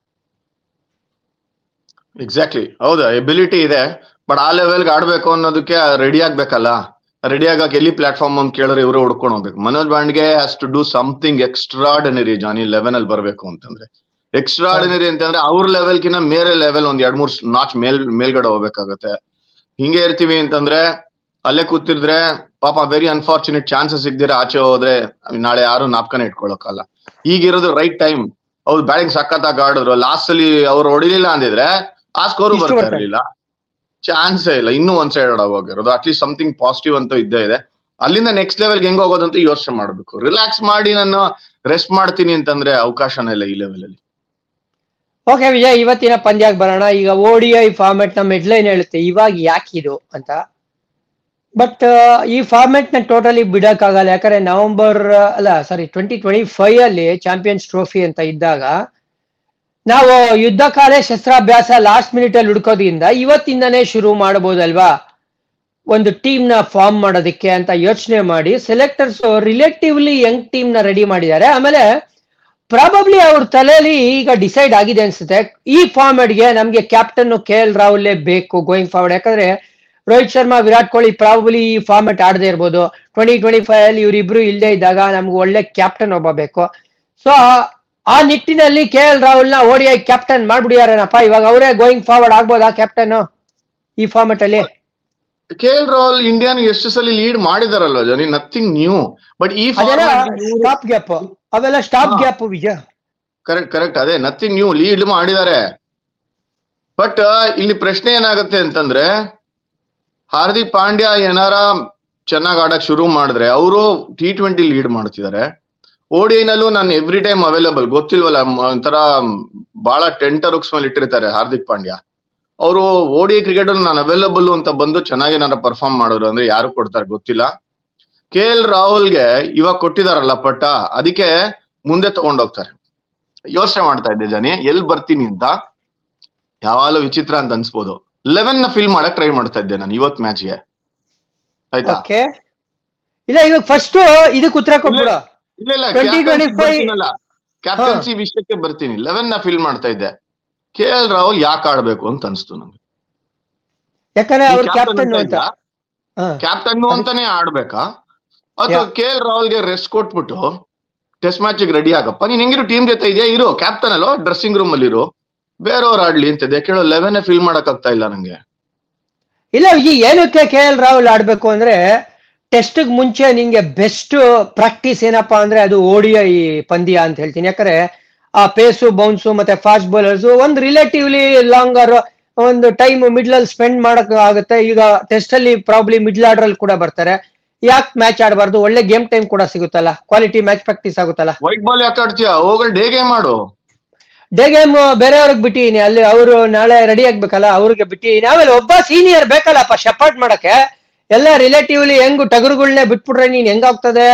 ಎಕ್ಸಾಕ್ಟ್ಲಿ, ಹೌದಾ, ಎಬಿಲಿಟಿ ಇದೆ, ಬಟ್ ಆ ಲೆವೆಲ್ಗೆ ಆಡ್ಬೇಕು ಅನ್ನೋದಕ್ಕೆ ರೆಡಿ ಆಗ್ಬೇಕಲ್ಲ. ರೆಡಿ ಆಗಕ್ಕೆ ಎಲ್ಲಿ ಪ್ಲಾಟ್ಫಾರ್ಮ್ ಅಂತ ಕೇಳಿದ್ರೆ ಇವರು ಹುಡ್ಕೊಂಡು ಹೋಗ್ಬೇಕು. ಮನೋಜ್ ಬಾಂಡ್ಗೆ has to do something extraordinary ಜಾನಿ ಲೆವೆನ್ ಅಲ್ಲಿ ಬರ್ಬೇಕು ಅಂತಂದ್ರೆ. ಎಕ್ಸ್ಟ್ರಾರ್ಡಿನರಿ ಅಂತಂದ್ರೆ ಅವ್ರ ಲೆವೆಲ್ಕಿನ್ನ ಮೇರೆ ಲೆವೆಲ್ ಒಂದ್ ಎರಡ್ ಮೂರ್ ನಾಚ್ ಮೇಲ್ ಮೇಲ್ಗಡೆ ಹೋಗ್ಬೇಕಾಗತ್ತೆ. ಹಿಂಗೆ ಇರ್ತೀವಿ ಅಂತಂದ್ರೆ ಅಲ್ಲೇ ಕೂತಿದ್ರೆ ಪಾಪ ವೆರಿ ಅನ್ಫಾರ್ಚುನೇಟ್ ಚಾನ್ಸಸ್ ಸಿಗ್ದಿರ ಆಚೆ ಹೋದ್ರೆ ನಾಳೆ ಯಾರು ನಾಪ್ಕನೇ ಇಟ್ಕೊಳಕಲ್ಲ. ಈಗಿರೋದು ರೈಟ್ ಟೈಮ್. ಅವ್ರು ಬ್ಯಾಟಿಂಗ್ ಸಖತ್ತಾಗಿ ಆಡಿದ್ರು, ಲಾಸ್ಟ್ ಅಲ್ಲಿ ಅವ್ರು ಹೊಡಿಲಿಲ್ಲ ಅಂದಿದ್ರೆ ಆ ಸ್ಕೋರು ಬರ್ತಾ ಇರ್ಲಿಲ್ಲ, ಚಾನ್ಸೇ ಇಲ್ಲ. ಇನ್ನೂ ಒಂದ್ ಸೈಡ್ ಹೋಗಿರೋದು. ಅಟ್ಲೀಸ್ಟ್ ಸಮಥಿಂಗ್ ಪಾಸಿಟಿವ್ ಅಂತೂ ಇದ್ದೇ ಇದೆ. ಅಲ್ಲಿಂದ ನೆಕ್ಸ್ಟ್ ಲೆವೆಲ್ಗೆ ಹೆಂಗ್ ಹೋಗೋದಂತ ಯೋಚನೆ ಮಾಡ್ಬೇಕು. ರಿಲ್ಯಾಕ್ಸ್ ಮಾಡಿ ನಾನು ರೆಸ್ಟ್ ಮಾಡ್ತೀನಿ ಅಂತಂದ್ರೆ ಅವಕಾಶನೇ ಇಲ್ಲ ಈ ಲೆವೆಲ್ ಅಲ್ಲಿ. ಓಕೆ ವಿಜಯ್, ಇವತ್ತಿನ ಪಂದ್ಯಕ್ಕೆ ಬರೋಣ. ಈಗ ಓಡಿಐ ಫಾರ್ಮೆಟ್ ನ ಮೆಡ್ಲೈನ್ ಹೇಳುತ್ತೆ ಇವಾಗ ಯಾಕಿದು ಅಂತ, ಬಟ್ ಈ ಫಾರ್ಮೆಟ್ ನ ಟೋಟಲಿ ಬಿಡಕ್ಕಾಗಲ್ಲ. ಯಾಕಂದ್ರೆ ನವೆಂಬರ್ ಅಲ್ಲ ಸಾರಿ ಟ್ವೆಂಟಿ ಟ್ವೆಂಟಿ ಫೈವ್ ಅಲ್ಲಿ ಚಾಂಪಿಯನ್ಸ್ ಟ್ರೋಫಿ ಅಂತ ಇದ್ದಾಗ ನಾವು ಯುದ್ಧ ಕಾಲ ಶಸ್ತ್ರಾಭ್ಯಾಸ ಲಾಸ್ಟ್ ಮಿನಿಟ್ ಅಲ್ಲಿ ಹುಡ್ಕೋದ್ರಿಂದ ಇವತ್ತಿಂದನೇ ಶುರು ಮಾಡಬಹುದಲ್ವಾ ಒಂದು ಟೀಮ್ ನ ಫಾರ್ಮ್ ಮಾಡೋದಕ್ಕೆ ಅಂತ ಯೋಚನೆ ಮಾಡಿ ಸೆಲೆಕ್ಟರ್ಸ್ ರಿಲೇಟಿವ್ಲಿ ಯಂಗ್ ಟೀಮ್ ನ ರೆಡಿ ಮಾಡಿದ್ದಾರೆ. ಆಮೇಲೆ ಪ್ರಾಬಬ್ಲಿ ಅವ್ರ ತಲೆಯಲ್ಲಿ ಈಗ ಡಿಸೈಡ್ ಆಗಿದೆ ಅನ್ಸುತ್ತೆ, ಈ ಫಾರ್ಮೆಟ್ಗೆ ನಮ್ಗೆ ಕ್ಯಾಪ್ಟನ್ ಕೆ ಎಲ್ ರಾಹುಲ್ ಬೇಕು ಗೋಯಿಂಗ್ ಫಾರ್ವರ್ಡ್. ಯಾಕಂದ್ರೆ ರೋಹಿತ್ ಶರ್ಮಾ, ವಿರಾಟ್ ಕೊಹ್ಲಿ ಪ್ರಾಬಬ್ಲಿ ಈ ಫಾರ್ಮೆಟ್ ಆಡದೇ ಇರ್ಬೋದು. ಟ್ವೆಂಟಿ ಟ್ವೆಂಟಿ ಫೈವ್ ಅಲ್ಲಿ ಇವರಿಬ್ರು ಇಲ್ಲದೆ ಇದ್ದಾಗ ನಮ್ಗೆ ಒಳ್ಳೆ ಕ್ಯಾಪ್ಟನ್ ಒಬ್ಬ ಬೇಕು. ಸೊ ಆ ನಿಟ್ಟಿನಲ್ಲಿ ಕೆ ಎಲ್ ರಾಹುಲ್ ನ ಓಡಿಐ ಕ್ಯಾಪ್ಟನ್ ಮಾಡ್ಬಿಡಿಯಾರೇನಪ್ಪ. ಇವಾಗ ಅವರೇ ಗೋಯಿಂಗ್ ಫಾರ್ವರ್ಡ್ ಆಗ್ಬೋದಾ ಕ್ಯಾಪ್ಟನ್ ಈ ಫಾರ್ಮೆಟ್ ಅಲ್ಲಿ? ಕೆ ಎಲ್ ರಾಹುಲ್ ಇಂಡಿಯಾನ್ ಎಷ್ಟು ಸಲ ಲೀಡ್ ಮಾಡಿದಾರಲ್ವ ಜನಿ, ನಥಿಂಗ್ ನ್ಯೂ. ಬಟ್ ಈ ಸ್ಟಾಪ್ ಗ್ಯಾಪ್ ಅವೆಲ್ಲ stop gap Vijay. Correct correct ಅದೇ ನಥಿಂಗ್ ನ್ಯೂ ಲೀಡ್ ಮಾಡಿದ್ದಾರೆ. ಬಟ್ ಇಲ್ಲಿ ಪ್ರಶ್ನೆ ಏನಾಗುತ್ತೆ ಅಂತಂದ್ರೆ, ಹಾರ್ದಿಕ್ ಪಾಂಡ್ಯ ಏನಾರ ಚೆನ್ನಾಗ್ ಆಡಕ್ ಶುರು ಮಾಡಿದ್ರೆ ಅವರು ಟಿ ಟ್ವೆಂಟಿ ಲೀಡ್ ಮಾಡ್ತಿದ್ದಾರೆ. ಓಡಿನಲ್ಲೂ ನಾನು ಎವ್ರಿ ಟೈಮ್ ಅವೈಲೇಬಲ್, ಗೊತ್ತಿಲ್ವಲ್ಲ ಒಂಥರ ಬಹಳ ಟೆಂಟರ್ ಮೇಲೆ ಇಟ್ಟಿರ್ತಾರೆ ಹಾರ್ದಿಕ್ ಪಾಂಡ್ಯ. ಅವರು ಓಡಿ ಕ್ರಿಕೆಟ್ ನಾನು ಅವೈಲೇಬಲ್ ಅಂತ ಬಂದು ಚೆನ್ನಾಗಿ ನಾನು ಪರ್ಫಾರ್ಮ್ ಮಾಡೋರು ಅಂದ್ರೆ ಯಾರು ಕೊಡ್ತಾರೆ ಗೊತ್ತಿಲ್ಲ. ಕೆ ಎಲ್ ರಾಹುಲ್ಗೆ ಇವಾಗ ಕೊಟ್ಟಿದಾರಲ್ಲ ಪಟ್ಟ, ಅದಕ್ಕೆ ಮುಂದೆ ತಗೊಂಡೋಗ್ತಾರೆ. ಯೋಚನೆ ಮಾಡ್ತಾ ಇದ್ದೆ ಜನಿ ಎಲ್ಲಿ ಬರ್ತೀನಿ ಅಂತ. ಯಾವಾಗಲೂ ವಿಚಿತ್ರ ಅಂತ ಅನ್ಸ್ಬೋದು, ಲೆವೆನ್ ನ ಫಿಲ್ ಮಾಡಕ್ ಟ್ರೈ ಮಾಡ್ತಾ ಇದ್ದೆ ನಾನು ಇವತ್ ಮ್ಯಾಚ್ಗೆ. ಆಯ್ತಾ? ಇಲ್ಲ ಇವಾಗ ಫಸ್ಟ್ ಇದಕ್ಕೆ ಉತ್ತರ ಕೊಟ್ಬಿಡ. ಇಲ್ಲ ಇಲ್ಲ ಕ್ಯಾಪ್ಟನ್ಸಿ ವಿಷಯಕ್ಕೆ ಬರ್ತೀನಿ. ಲೆವೆನ್ ನ ಫಿಲ್ ಮಾಡ್ತಾ ಇದ್ದೆ. ಕೆ ಎಲ್ ರಾಹುಲ್ ಯಾಕೆ ಆಡ್ಬೇಕು ಅಂತ ಅನ್ಸ್ತು ನಂಗೆ. ಯಾಕಂದ್ರೆ ಅವ್ರ ಕ್ಯಾಪ್ಟನ್ ಕ್ಯಾಪ್ಟನ್ ಅಂತಾನೆ ಆಡ್ಬೇಕಾ ಅಥವಾ ಕೆ ಎಲ್ ರಾಹುಲ್ಗೆ ರೆಸ್ಟ್ ಕೊಟ್ಬಿಟ್ಟು ಟೆಸ್ಟ್ ಮ್ಯಾಚ್ ರೆಡಿ ಆಗಪ್ಪ, ನೀನ್ ಹೆಂಗಿರು ಟೀಮ್ ಜೊತೆ ಇದೆಯಾ, ಇರು ಕ್ಯಾಪ್ಟನ್ ಅಲ್ಲೋ ಡ್ರೆಸ್ಸಿಂಗ್ ರೂಮ್ ಅಲ್ಲಿ ಇರು, ಬೇರೆಯವ್ರು ಆಡ್ಲಿ ಅಂತಿದೆ. ಕೇಳೋ ಲೆವೆನ್ ಫಿಲ್ ಮಾಡಕ್ ಆಗ್ತಾ ಇಲ್ಲ ನಂಗೆ. ಇಲ್ಲ ಈ ಏನಕ್ಕೆ ಕೆ ಎಲ್ ರಾಹುಲ್ ಆಡ್ಬೇಕು ಅಂದ್ರೆ, ಟೆಸ್ಟ್ ಮುಂಚೆ ನಿಂಗೆ ಬೆಸ್ಟ್ ಪ್ರಾಕ್ಟೀಸ್ ಏನಪ್ಪಾ ಅಂದ್ರೆ ಅದು ಓಡಿಐ ಪಂದ್ಯ ಅಂತ ಹೇಳ್ತೀನಿ. ಯಾಕಂದ್ರೆ ಆ ಪೇಸು ಬೌನ್ಸು ಮತ್ತೆ ಫಾಸ್ಟ್ ಬೌಲರ್ಸ್ ಒಂದು ರಿಲೇಟಿವ್ಲಿ ಲಾಂಗರ್ ಒಂದು ಟೈಮ್ ಮಿಡ್ಲ್ ಅಲ್ಲಿ ಸ್ಪೆಂಡ್ ಮಾಡಕ್ ಆಗುತ್ತೆ. ಈಗ ಟೆಸ್ಟ್ ಅಲ್ಲಿ ಪ್ರಾಬ್ಲಿ ಮಿಡ್ಲ್ ಆರ್ಡರ್ ಅಲ್ಲಿ ಕೂಡ ಬರ್ತಾರೆ. ಯಾಕೆ ಮ್ಯಾಚ್ ಆಡಬಾರ್ದು, ಒಳ್ಳೆ ಗೇಮ್ ಟೈಮ್ ಕೂಡ ಸಿಗುತ್ತಲ್ಲ, ಕ್ವಾಲಿಟಿ ಮ್ಯಾಚ್ ಪ್ರಾಕ್ಟೀಸ್ ಆಗುತ್ತಲ್ಲ. ವೈಟ್ ಬಾಲ್ ಯಾಕೆ ಆಡ್ತೀಯಾ, ಹೋಗಲ್ ಡೇ ಗೇಮ್ ಆಡು. ಡೇ ಗೇಮ್ ಬೇರೆಯವ್ರಿಗೆ ಬಿಟ್ಟಿನಿ, ಅಲ್ಲಿ ಅವರು ನಾಳೆ ರೆಡಿ ಆಗ್ಬೇಕಲ್ಲ, ಅವ್ರಿಗೆ ಬಿಟ್ಟಿನಿ. ಆಮೇಲೆ ಒಬ್ಬ ಸೀನಿಯರ್ ಬೇಕಲ್ಲಪ್ಪ ಶಪಾಟ್ ಮಾಡಕ್ಕೆ. ಎಲ್ಲ ರಿಲೇಟಿವ್ಲಿ ಹೆಂಗು ಟಗರುಗಳನ್ನೇ ಬಿಟ್ಬಿಟ್ರೆ ನೀನ್ ಹೆಂಗಾಗ್ತದೆ?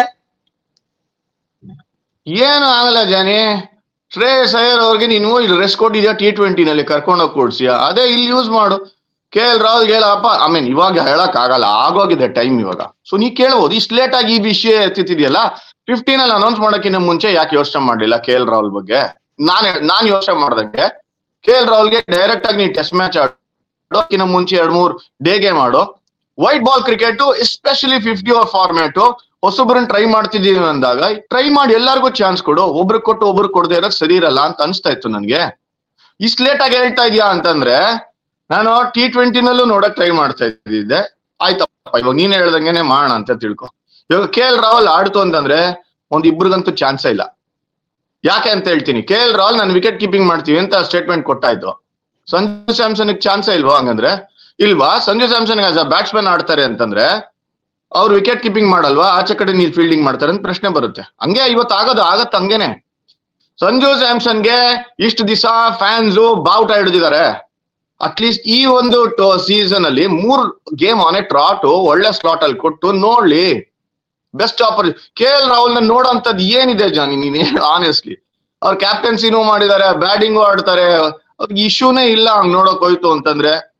ಏನು ಆಗಲ್ಲ ಜಾನಿ. ಶ್ರೇಯಸ್ ಅಯ್ಯರ್ ಅವ್ರಿಗೆ ನೀನು ಇಲ್ಲಿ ರೆಸ್ಟ್ ಕೊಟ್ಟಿದ್ಯಾ, ಟಿ ಟ್ವೆಂಟಿ ನಲ್ಲಿ ಕರ್ಕೊಂಡೋಗಿ ಕೊಡ್ಸಿಯಾ, ಅದೇ ಇಲ್ಲಿ ಯೂಸ್ ಮಾಡು. ಕೆ ಎಲ್ ರಾಹುಲ್ ಹೇಳಪ್ಪ, ಐ ಮೀನ್ ಇವಾಗ ಹೇಳಕ್ ಆಗಲ್ಲ, ಆಗೋಗಿದೆ ಟೈಮ್ ಇವಾಗ. ಸೊ ನೀ ಕೇಳ್ಬೋದು, ಇಷ್ಟು ಲೇಟ್ ಆಗಿ ಈ ವಿಷಯ ಎತ್ತಿದೆಯಲ್ಲ, ಫಿಫ್ಟೀನ್ ಅಲ್ಲಿ ಅನೌನ್ಸ್ ಮಾಡಕ್ಕಿಂತ ಮುಂಚೆ ಯಾಕೆ ಯೋಚನೆ ಮಾಡ್ಲಿಲ್ಲ ಕೆ ಎಲ್ ರಾಹುಲ್ ಬಗ್ಗೆ? ನಾನ್ ನಾನ್ ಯೋಚನೆ ಮಾಡ್ದಂಗೆ ಕೆ ಎಲ್ ರಾಹುಲ್ಗೆ ಡೈರೆಕ್ಟ್ ಆಗಿ ನೀನ್ ಟೆಸ್ಟ್ ಮ್ಯಾಚ್ ಆಡೋಕಿನ್ನ ಮುಂಚೆ ಎರಡ್ ಮೂರ್ ಡೇ ಗೇಮ್ ಆಡೋ. White ball cricket especially fifty over format ಹೊಸೊಬ್ರನ್ನ ಟ್ರೈ ಮಾಡ್ತಿದೀವಿ ಅಂದಾಗ ಟ್ರೈ ಮಾಡಿ ಎಲ್ಲಾರ್ಗು ಚಾನ್ಸ್ ಕೊಡು. ಒಬ್ರು ಕೊಟ್ಟು ಒಬ್ರು ಕೊಡದೆ ಇರೋದು ಸರಿ ಇರಲ್ಲ ಅಂತ ಅನ್ಸ್ತಾ ಇತ್ತು ನನ್ಗೆ. ಇಷ್ಟು ಲೇಟ್ ಆಗಿ ಹೇಳ್ತಾ ಇದೀಯಾ ಅಂತಂದ್ರೆ ನಾನು ಟಿ ಟ್ವೆಂಟಿನಲ್ಲೂ ನೋಡಕ್ ಟ್ರೈ ಮಾಡ್ತಾ ಇದ್ದಿದ್ದೆ. ಆಯ್ತಪ್ಪ ಇವಾಗ ನೀನ್ ಹೇಳ್ದಂಗೆನೆ ಮಾಡೋಣ ಅಂತ ತಿಳ್ಕೊ. ಇವಾಗ ಕೆ ಎಲ್ ರಾಹುಲ್ ಆಡ್ತು ಅಂತಂದ್ರೆ ಒಂದ್ ಇಬ್ರಿಗಂತೂ ಚಾನ್ಸೇ ಇಲ್ಲ. ಯಾಕೆ ಅಂತ ಹೇಳ್ತೀನಿ. ಕೆ ಎಲ್ ರಾಹುಲ್ ನಾನು ವಿಕೆಟ್ ಕೀಪಿಂಗ್ ಮಾಡ್ತೀವಿ ಅಂತ ಸ್ಟೇಟ್ಮೆಂಟ್ ಕೊಟ್ಟಾಯ್ತು. ಸಂಜು ಸ್ಯಾಮ್ಸನ್ ಚಾನ್ಸೇ ಇಲ್ವಾ ಹಂಗಂದ್ರೆ? ಇಲ್ವಾ. Sanju Samson as a batsman ಆಡ್ತಾರೆ ಅಂತಂದ್ರೆ ಅವ್ರು ವಿಕೆಟ್ ಕೀಪಿಂಗ್ ಮಾಡಲ್ವಾ, ಆಚೆ ಕಡೆ ನೀರ್ ಫೀಲ್ಡಿಂಗ್ ಮಾಡ್ತಾರೆ ಅಂತ ಪ್ರಶ್ನೆ ಬರುತ್ತೆ. ಹಂಗೆ ಇವತ್ತು ಆಗೋದು ಆಗತ್ತೆ ಹಂಗೇನೆ. ಸಂಜು ಸ್ಯಾಮ್ಸನ್ಗೆ ಇಷ್ಟು ದಿವಸ ಫ್ಯಾನ್ಸ್ ಬಾವುಟ ಹಿಡಿದಿದ್ದಾರೆ. ಅಟ್ಲೀಸ್ಟ್ ಈ ಒಂದು ಸೀಸನ್ ಅಲ್ಲಿ ಮೂರ್ ಗೇಮ್ ಆನ್ ಎ ಟ್ರಾಟ್ ಒಳ್ಳೆ ಸ್ಲಾಟ್ ಅಲ್ಲಿ ಕೊಟ್ಟು ನೋಡ್ಲಿ. ಬೆಸ್ಟ್ ಆಪರ್ ಕೆ ಎಲ್ ರಾಹುಲ್ ನ ನೋಡೋಂಥದ್ದು ಏನಿದೆ ಜಾನಿ ನೀನ್ ಆನೆಸ್ಟ್ಲಿ. ಅವ್ರ ಕ್ಯಾಪ್ಟನ್ಸಿನೂ ಮಾಡಿದ್ದಾರೆ, ಬ್ಯಾಟಿಂಗು ಆಡ್ತಾರೆ, ಅವ್ರಿಗೆ ಇಶ್ಯೂನೇ ಇಲ್ಲ ಹಂಗ್ ನೋಡಕ್ ಹೋಯ್ತು ಅಂತಂದ್ರೆ.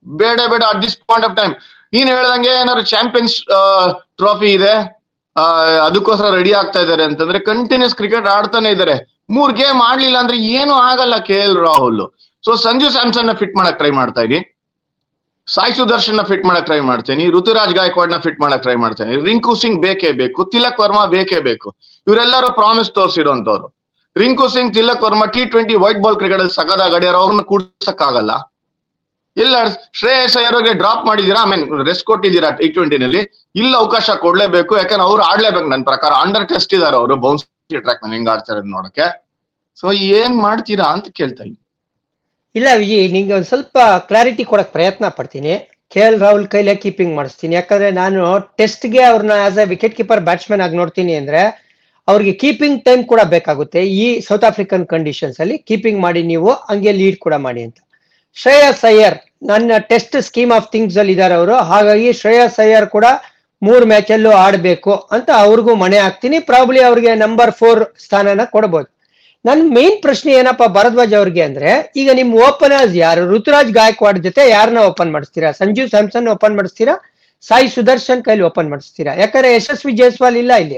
ಬೇಡ ಬೇಡ at this point of time. ನೀನ್ ಹೇಳ್ದಂಗೆ ಏನಾದ್ರು ಚಾಂಪಿಯನ್ಸ್ ಟ್ರೋಫಿ ಇದೆ ಅದಕ್ಕೋಸ್ಕರ ರೆಡಿ ಆಗ್ತಾ ಇದಾರೆ ಅಂತಂದ್ರೆ ಕಂಟಿನ್ಯೂಸ್ ಕ್ರಿಕೆಟ್ ಆಡ್ತಾನೆ ಇದಾರೆ. ಮೂರ್ ಗೇಮ್ ಆಡ್ಲಿಲ್ಲ ಅಂದ್ರೆ ಏನು ಆಗಲ್ಲ K L Rahul. So Sanju Samson ನ ಫಿಟ್ ಮಾಡಕ್ ಟ್ರೈ ಮಾಡ್ತಾ ಇದೀನಿ, ಸಾಯಿ ಸುದರ್ಶನ್ ನ ಫಿಟ್ ಮಾಡಕ್ ಟ್ರೈ ಮಾಡ್ತೇನೆ, ಋತುರಾಜ್ ಗಾಯಕ್ವಾಡ್ ನ ಫಿಟ್ ಮಾಡಕ್ ಟ್ರೈ ಮಾಡ್ತೇನೆ, ರಿಂಕು ಸಿಂಗ್ ಬೇಕೇ ಬೇಕು, ತಿಲಕ್ ವರ್ಮಾ ಬೇಕೇ ಬೇಕು. ಇವರೆಲ್ಲರೂ ಪ್ರಾಮಿಸ್ ತೋರಿಸಿರೋಂಥವ್ರು. Rinku Singh, Tilak Varma T twenty white ball cricket ಅಲ್ಲಿ ಸಗದ ಗಡಿಯಾರ, ಅವ್ರನ್ನ ಕೂಡ್ಸಕ್ಕಾಗಲ್ಲ. ಇಲ್ಲ ಶ್ರೇಯಸ್ ಅಯ್ಯರ್ಗೆ ಡ್ರಾಪ್ ಮಾಡಿದೀರಾ, ಐ ಮೀನ್ ರೆಸ್ಟ್ ಕೊಟ್ಟಿದ್ದೀರಾ ಟಿ ಟ್ವೆಂಟಿನಲ್ಲಿ, ಇಲ್ಲ ಅವಕಾಶ ಕೊಡ್ಲೇಬೇಕು, ಯಾಕಂದ್ರೆ ಅವ್ರು ಆಡ್ಲೇಬೇಕು. ನನ್ನ ಪ್ರಕಾರ ಅಂಡರ್ ಟೆಸ್ಟ್ ಇದಾರೆ ಅವರು, ಬೌನ್ಸ್ ಟ್ರ್ಯಾಕ್ ನಲ್ಲಿ ಹೆಂಗ್ ಆಡ್ತಾರೆ ನೋಡಕ್ಕೆ. ಸೊ ಏನ್ ಮಾಡ್ತೀರಾ ಅಂತ ಕೇಳ್ತಾ ಇದ್ದೀನಿ. ಇಲ್ಲ ವಿಜಯ್, ನಿಂಗೆ ಒಂದ್ ಸ್ವಲ್ಪ ಕ್ಲಾರಿಟಿ ಕೊಡಕ್ ಪ್ರಯತ್ನ ಪಡ್ತೀನಿ. ಕೆ ಎಲ್ ರಾಹುಲ್ ಕೈಲೇ ಕೀಪಿಂಗ್ ಮಾಡಿಸ್ತೀನಿ. ಯಾಕಂದ್ರೆ ನಾನು ಟೆಸ್ಟ್ಗೆ ಅವ್ರನ್ನ as a wicket keeper batsman ಆಗಿ ನೋಡ್ತೀನಿ ಅಂದ್ರೆ ಅವ್ರಿಗೆ ಕೀಪಿಂಗ್ ಟೈಮ್ ಕೂಡ ಬೇಕಾಗುತ್ತೆ. ಈ ಸೌತ್ ಆಫ್ರಿಕನ್ ಕಂಡೀಷನ್ಸ್ ಅಲ್ಲಿ ಕೀಪಿಂಗ್ ಮಾಡಿ ನೀವು ಹಂಗೆ ಲೀಡ್ ಕೂಡ ಮಾಡಿ ಅಂತ. ಶ್ರೇಯಸ್ ಅಯ್ಯರ್ ನನ್ನ ಟೆಸ್ಟ್ ಸ್ಕೀಮ್ ಆಫ್ ಥಿಂಗ್ಸ್ ಅಲ್ಲಿ ಇದಾರೆ ಅವರು, ಹಾಗಾಗಿ ಶ್ರೇಯಸ್ ಅಯ್ಯರ್ ಕೂಡ ಮೂರ್ ಮ್ಯಾಚ್ ಅಲ್ಲೂ ಆಡ್ಬೇಕು ಅಂತ ಅವ್ರಿಗೂ ಮಣೆ ಹಾಕ್ತೀನಿ. ಪ್ರಾಬ್ಲಿ ಅವ್ರಿಗೆ ನಂಬರ್ ಫೋರ್ ಸ್ಥಾನನ ಕೊಡಬಹುದು. ನನ್ ಮೇನ್ ಪ್ರಶ್ನೆ ಏನಪ್ಪಾ ಭರದ್ವಾಜ್ ಅವ್ರಿಗೆ ಅಂದ್ರೆ, ಈಗ ನಿಮ್ ಓಪನರ್ಸ್ ಯಾರು? ಋತುರಾಜ್ ಗಾಯಕ್ವಾಡ್ ಜೊತೆ ಯಾರನ್ನ ಓಪನ್ ಮಾಡಿಸ್ತೀರಾ? ಸಂಜು ಸ್ಯಾಮ್ಸನ್ ಓಪನ್ ಮಾಡಿಸ್ತೀರಾ? ಸಾಯಿ ಸುದರ್ಶನ್ ಕೈಲಿ ಓಪನ್ ಮಾಡಿಸ್ತೀರಾ? ಯಾಕಂದ್ರೆ ಯಶಸ್ವಿ ಜೈಸ್ವಾಲ್ ಇಲ್ಲ ಇಲ್ಲಿ.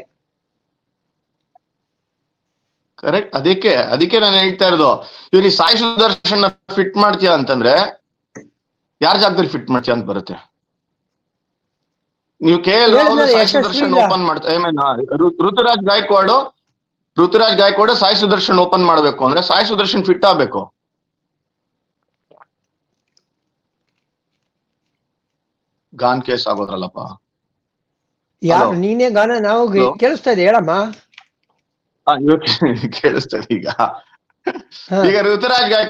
ಕರೆಕ್ಟ್, ಅದಕ್ಕೆ ಅದಕ್ಕೆ ನಾನು ಹೇಳ್ತಾ ಇರೋದು, ಇವ್ರಿಗೆ ಸಾಯಿ ಸುದರ್ಶನ್ ಫಿಟ್ ಮಾಡ್ತೀಯ ಅಂತಂದ್ರೆ ಯಾರ ಜಾಗದಲ್ಲಿ ಫಿಟ್ ಮಾಡ್ತೀಯ ಅಂತ ಬರುತ್ತೆ. ನೀವು K L Rahul Sai Sudharsan open ಮಾಡ್ತಾ, I mean Ruturaj Gaikwad Ruturaj Gaikwad Sai Sudharsan open ಮಾಡ್ಬೇಕು ಅಂದ್ರೆ ಸಾಯಿ ಸುದರ್ಶನ್ ಫಿಟ್ ಆಗ್ಬೇಕು. ಗಾನ್ ಕೇಸ್ ಆಗೋದ್ರಲ್ಲಪ್ಪ. ಯಾರು ನೀನೇ ಗಾನ? ನಾವು ಕೇಳಿಸ್ತಾ ಇದೆ, ಹೇಳಮ್ಮ. ಕೇಳಿಸ್ತದೆ ಈಗ. ಈಗ ಋತುರಾಜ್ ಗಾಯ್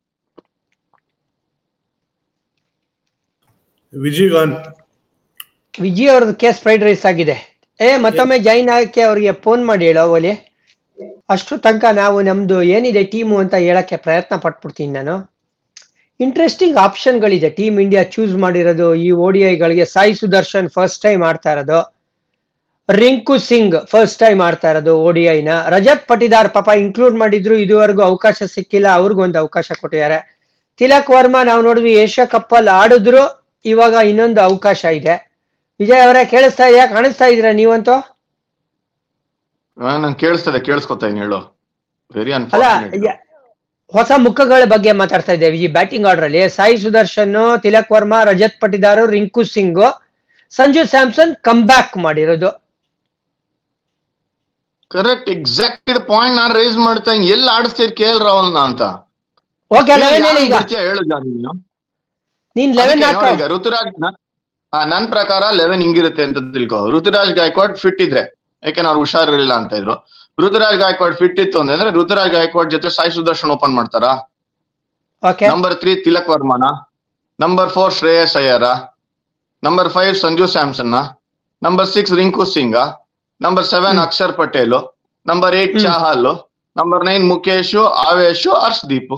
ವಿಜಯ್ ಗಾನ್ ವಿಜಯ್ ಅವ್ರದ್ದು ಕೇಸ್ ಫ್ರೈಡ್ ರೈಸ್ ಆಗಿದೆ. ಏ ಮತ್ತೊಮ್ಮೆ ಜಾಯಿನ್ ಆಗಕ್ಕೆ ಅವ್ರಿಗೆ ಫೋನ್ ಮಾಡಿ ಹೇಳೋ ಓಲಿ. ಅಷ್ಟು ತನಕ ನಾವು ನಮ್ದು ಏನಿದೆ ಟೀಮು ಅಂತ ಹೇಳಕ್ಕೆ ಪ್ರಯತ್ನ ಪಟ್ಬಿಡ್ತೀನಿ ನಾನು. ಇಂಟ್ರೆಸ್ಟಿಂಗ್ ಆಪ್ಷನ್ಗಳಿದೆ ಟೀಮ್ ಇಂಡಿಯಾ ಚೂಸ್ ಮಾಡಿರೋದು ಈ ಓಡಿಐಗಳಿಗೆ. ಸಾಯಿ ಸುದರ್ಶನ್ ಫಸ್ಟ್ ಟೈಮ್ ಆಡ್ತಾ ಇರೋದು, ರಿಂಕು ಸಿಂಗ್ ಫಸ್ಟ್ ಟೈಮ್ ಆಡ್ತಾ ಇರೋದು ಓಡಿಐನ, ರಜತ್ ಪಟಿದಾರ್ ಪಾಪ ಇನ್ಕ್ಲೂಡ್ ಮಾಡಿದ್ರು, ಇದುವರೆಗೂ ಅವಕಾಶ ಸಿಕ್ಕಿಲ್ಲ, ಅವ್ರಿಗೊಂದು ಅವಕಾಶ ಕೊಟ್ಟಿದ್ದಾರೆ. ತಿಲಕ್ ವರ್ಮಾ ನಾವು ನೋಡಿದ್ವಿ ಏಷ್ಯಾ ಕಪ್ ಅಲ್ಲಿ ಆಡಿದ್ರು, ಇವಾಗ ಇನ್ನೊಂದು ಅವಕಾಶ ಇದೆ. ವಿಜಯ್ ಅವರೇ ಕೇಳಿಸ್ತಾ ಇದೆಯಾ? ಕಾಣಿಸ್ತಾ ಇದೀರಾ ನೀವಂತೂ? ನಂಗೆ ಕೇಳಿಸ್ತದೆ, ಕೇಳಿಸ್ಕೊತಾ ಇದೀನಿ, ಹೇಳು. ವೆರಿ ಅಲ್ಲ, ಅನ್ಫಾರ್ಚುನೇಟ್. ಹೊಸ ಮುಖಗಳ ಬಗ್ಗೆ ಮಾತಾಡ್ತಾ ಇದ್ದೇವೆ ಈ ಬ್ಯಾಟಿಂಗ್ ಆರ್ಡರ್ ಅಲ್ಲಿ. ಸಾಯಿ ಸುದರ್ಶನ್, ತಿಲಕ್ ವರ್ಮಾ, ರಜತ್ ಪಟಿದಾರ್, ರಿಂಕು ಸಿಂಗ್, ಸಂಜು ಸ್ಯಾಮ್ಸನ್ ಕಮ್ ಬ್ಯಾಕ್ ಮಾಡಿರೋದು. ಕರೆಕ್ಟ್, ಎಕ್ಸಾಕ್ಟ್ ಇದು ಪಾಯಿಂಟ್ ನಾನು ರೈಸ್ ಮಾಡ್ತಾ ಇದ್ದೀನಿ. ಎಲ್ಲಿ ಆಡಿಸ್ತೀರಿ ಕೆ ಎಲ್ ರಾಹುಲ್ನ ಅಂತ. ಓಕೆ, ಲೆವೆನ್ ಹೇಳಿ ಈಗ. ಹೇಳು ಜಾನ್ ನೀನು. ನೀನ್ ಲೆವೆನ್ ಹಾಕ. ಈಗ ಋತುರಾಜ್ ನನ್ ಪ್ರಕಾರ ಲೆವೆನ್ ಹಿಂಗಿರುತ್ತೆ ಅಂತ ತಿಳ್ಕೊ. ಋತುರಾಜ್ ಗಾಯಕ್ವಾಡ್ ಫಿಟ್ ಇದ್ರೆ, ಯಾಕೆಂದ್ರೆ ಅವ್ರು ಹುಷಾರಿರಲಿಲ್ಲ ಅಂತ ಇದ್ರು. ಋತುರಾಜ್ ಗಾಯಕ್ವಾಡ್ ಫಿಟ್ ಇತ್ತು ಅಂದ್ರೆ ಋತುರಾಜ್ ಗಾಯಕ್ವಾಡ್ ಜೊತೆ ಸಾಯಿ ಸುದರ್ಶನ್ ಓಪನ್ ಮಾಡ್ತಾರಾ? ನಂಬರ್ ತ್ರೀ ತಿಲಕ್ ವರ್ಮಾನ, ನಂಬರ್ ಫೋರ್ ಶ್ರೇಯಸ್ ಅಯ್ಯರ, number five Sanju Samson, number six Rinku ಸಿಂಗ, number seven Akshar Patel, number eight Chahal, number nine Mukesh, Avesh, Harshdeep.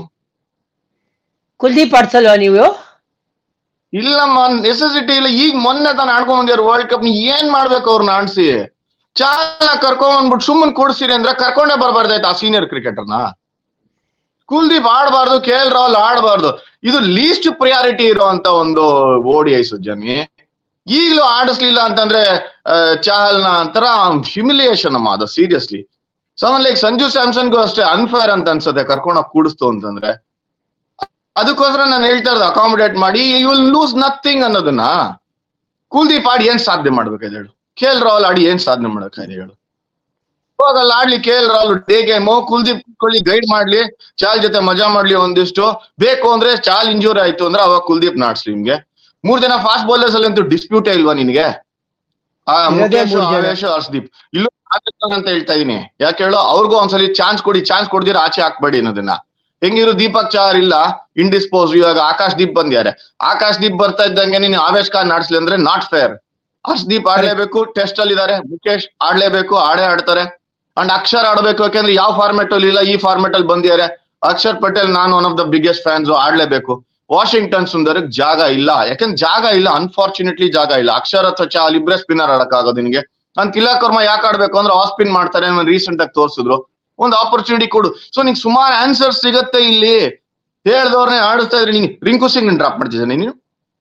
Kuldeep ಆಡ್ಸಲ್ವಾ ನೀವು? ಇಲ್ಲಮ್ಮ, ನೆಸೆಸಿಟಿ ಇಲ್ಲ. ಈಗ ಮೊನ್ನೆ ತಾನು ಆಡ್ಕೊಂಡ್ ಬಂದಿರೋ ವರ್ಲ್ಡ್ ಕಪ್. ಏನ್ ಮಾಡ್ಬೇಕು ಅವ್ರನ್ನ ಆಡ್ಸಿ? ಚಾಲ ಕರ್ಕೊಂಡ್ ಬಂದ್ಬಿಟ್ಟು ಸುಮ್ಮನೆ ಕೊಡ್ಸಿರಿ ಅಂದ್ರೆ ಕರ್ಕೊಂಡೇ ಬರ್ಬಾರ್ದಾಯ್ತು ಆ ಸೀನಿಯರ್ ಕ್ರಿಕೆಟರ್ನ. ಕುಲ್ದೀಪ್ ಆಡ್ಬಾರ್ದು, ಕೆ ಎಲ್ ರಾಹುಲ್ ಆಡ್ಬಾರ್ದು. ಇದು ಲೀಸ್ಟ್ ಪ್ರಿಯಾರಿಟಿ ಇರುವಂತ ಒಂದು ಓಡಿಐ ಸುಜನಿ. ಈಗಲೂ ಆಡಿಸ್ಲಿಲ್ಲ ಅಂತಂದ್ರೆ ಚಾಹಲ್ನ ಅಂತರ ಹ್ಯುಮಿಲಿಯೇಷನ್ ಅಮ್ಮ ಅದು, ಸೀರಿಯಸ್ಲಿ. ಸಮನ್ ಲೈಕ್ ಸಂಜು ಸ್ಯಾಮ್ಸನ್ಗೂ ಅಷ್ಟೇ ಅನ್ಫೇರ್ ಅಂತ ಅನ್ಸುತ್ತೆ ಕರ್ಕೊಂಡೋಗಿ ಕೂಡಿಸ್ತು ಅಂತಂದ್ರೆ. ಅದಕ್ಕೋಸ್ಕರ ನಾನು ಹೇಳ್ತಾ ಇರೋದು ಅಕಾಮಿಡೇಟ್ ಮಾಡಿ, ಯು ವಿಲ್ ಲೂಸ್ ನಥಿಂಗ್ ಅನ್ನೋದನ್ನ. ಕುಲ್ದೀಪ್ ಆಡಿ ಏನ್ ಸಾಧನೆ ಮಾಡ್ಬೇಕಾಯ್ತು ಹೇಳು? ಕೆ ಎಲ್ ರಾಹುಲ್ ಆಡಿ ಏನ್ ಸಾಧನೆ ಮಾಡ್ಬೇಕಾಯ್ತು ಹೇಳು? ಹೋಗಲ್ಲ ಆಡ್ಲಿ K L Rahul day game, Kuldeep ಕೊಳ್ಳಿ ಗೈಡ್ ಮಾಡ್ಲಿ, ಚಾಲ್ ಜೊತೆ ಮಜಾ ಮಾಡ್ಲಿ ಒಂದಿಷ್ಟು. ಬೇಕು ಅಂದ್ರೆ ಚಾಲ್ ಇಂಜೂರಿ ಆಯ್ತು ಅಂದ್ರೆ ಅವಾಗ ಕುಲ್ದೀಪ್ ನಾಡ್ಸ್ಲಿ. ನಿಮ್ಗೆ ಮೂರ್ ಜನ ಫಾಸ್ಟ್ ಬೌಲರ್ಸ್ ಅಲ್ಲಿ ಅಂತೂ ಡಿಸ್ಪ್ಯೂಟೇ ಇಲ್ವಾ ನಿನ್ಗೆ? ಆ ಮುಖೇಶ್, ಆವೇಶ್, ಹರ್ಷದೀಪ್ ಇಲ್ಲೂ ಅಂತ ಹೇಳ್ತಾ ಇದೀನಿ. ಯಾಕೆ ಹೇಳು? ಅವ್ರಿಗೂ ಒಂದ್ಸಲಿ ಚಾನ್ಸ್ ಕೊಡಿ. ಚಾನ್ಸ್ ಕೊಡ್ದಿರ ಆಚೆ ಹಾಕ್ಬೇಡಿ ಅನ್ನೋದನ್ನ. ಹೆಂಗಿರು ದೀಪಕ್ ಚಾರ್ ಇಲ್ಲ, ಇಂಡಿಸ್ಪೋಸ್. ಇವಾಗ ಆಕಾಶ್ ದೀಪ್ ಬಂದ್ಯಾರೆ. ಆಕಾಶ್ ದೀಪ್ ಬರ್ತಾ ಇದ್ದಂಗೆ ನೀನು ಆವೇಶ್ ಖಾನ್ ಆಡ್ಸ್ಲಿ ಅಂದ್ರೆ ನಾಟ್ ಫೇರ್. ಹರ್ಷದೀಪ್ ಆಡ್ಲೇಬೇಕು, ಟೆಸ್ಟ್ ಅಲ್ಲಿ ಇದಾರೆ. ಮುಖೇಶ್ ಆಡ್ಲೇಬೇಕು, ಆಡೇ ಆಡ್ತಾರೆ. ಅಂಡ್ ಅಕ್ಷರ್ ಆಡ್ಬೇಕು, ಯಾಕೆಂದ್ರೆ ಯಾವ ಫಾರ್ಮೆಟ್ ಅಲ್ಲಿ ಇಲ್ಲ, ಈ ಫಾರ್ಮೆಟ್ ಅಲ್ಲಿ ಬಂದಿದ್ದಾರೆ. ಅಕ್ಷರ್ ಪಟೇಲ್ ನಾನು one of the biggest fans, ಆಡ್ಲೇಬೇಕು. ವಾಷಿಂಗ್ಟನ್ ಸುಂದರ್ಗ್ ಜಾಗ ಇಲ್ಲ, ಯಾಕಂದ್ರೆ ಜಾಗ ಇಲ್ಲ, ಅನ್ಫಾರ್ಚುನೇಟ್ಲಿ ಜಾಗ ಇಲ್ಲ. ಅಕ್ಷರ್ ಅಥವಾ ಚಾಲ್ ಇಬ್ರೇ ಸ್ಪಿನ್ನರ್ ಆಡಕ್ ಆಗೋದು ನಿನ್ಗೆ. ನಾನ್ ತಿಲಕ್ ವರ್ಮಾ ಯಾಕೆ ಆಡ್ಬೇಕು ಅಂದ್ರೆ ಆಫ್ ಸ್ಪಿನ್ ಮಾಡ್ತಾರೆ, ರೀಸೆಂಟ್ ಆಗಿ ತೋರಿಸಿದ್ರು. ಒಂದು ಆಪರ್ಚುನಿಟಿ ಕೊಡು. ಸೊ ನಿಂಗೆ ಸುಮಾರು ಆನ್ಸರ್ ಸಿಗತ್ತೆ ಇಲ್ಲಿ. ಹೇಳ್ದವ್ರನ್ನೇ ಆಡಿಸ್ತಾ ಇದ್ರಿ. ನಿಂಗೆ ರಿಂಕು ಸಿಂಗ್ ಡ್ರಾಪ್ ಮಾಡ್ತಿದ್ದೆ ನೀನು.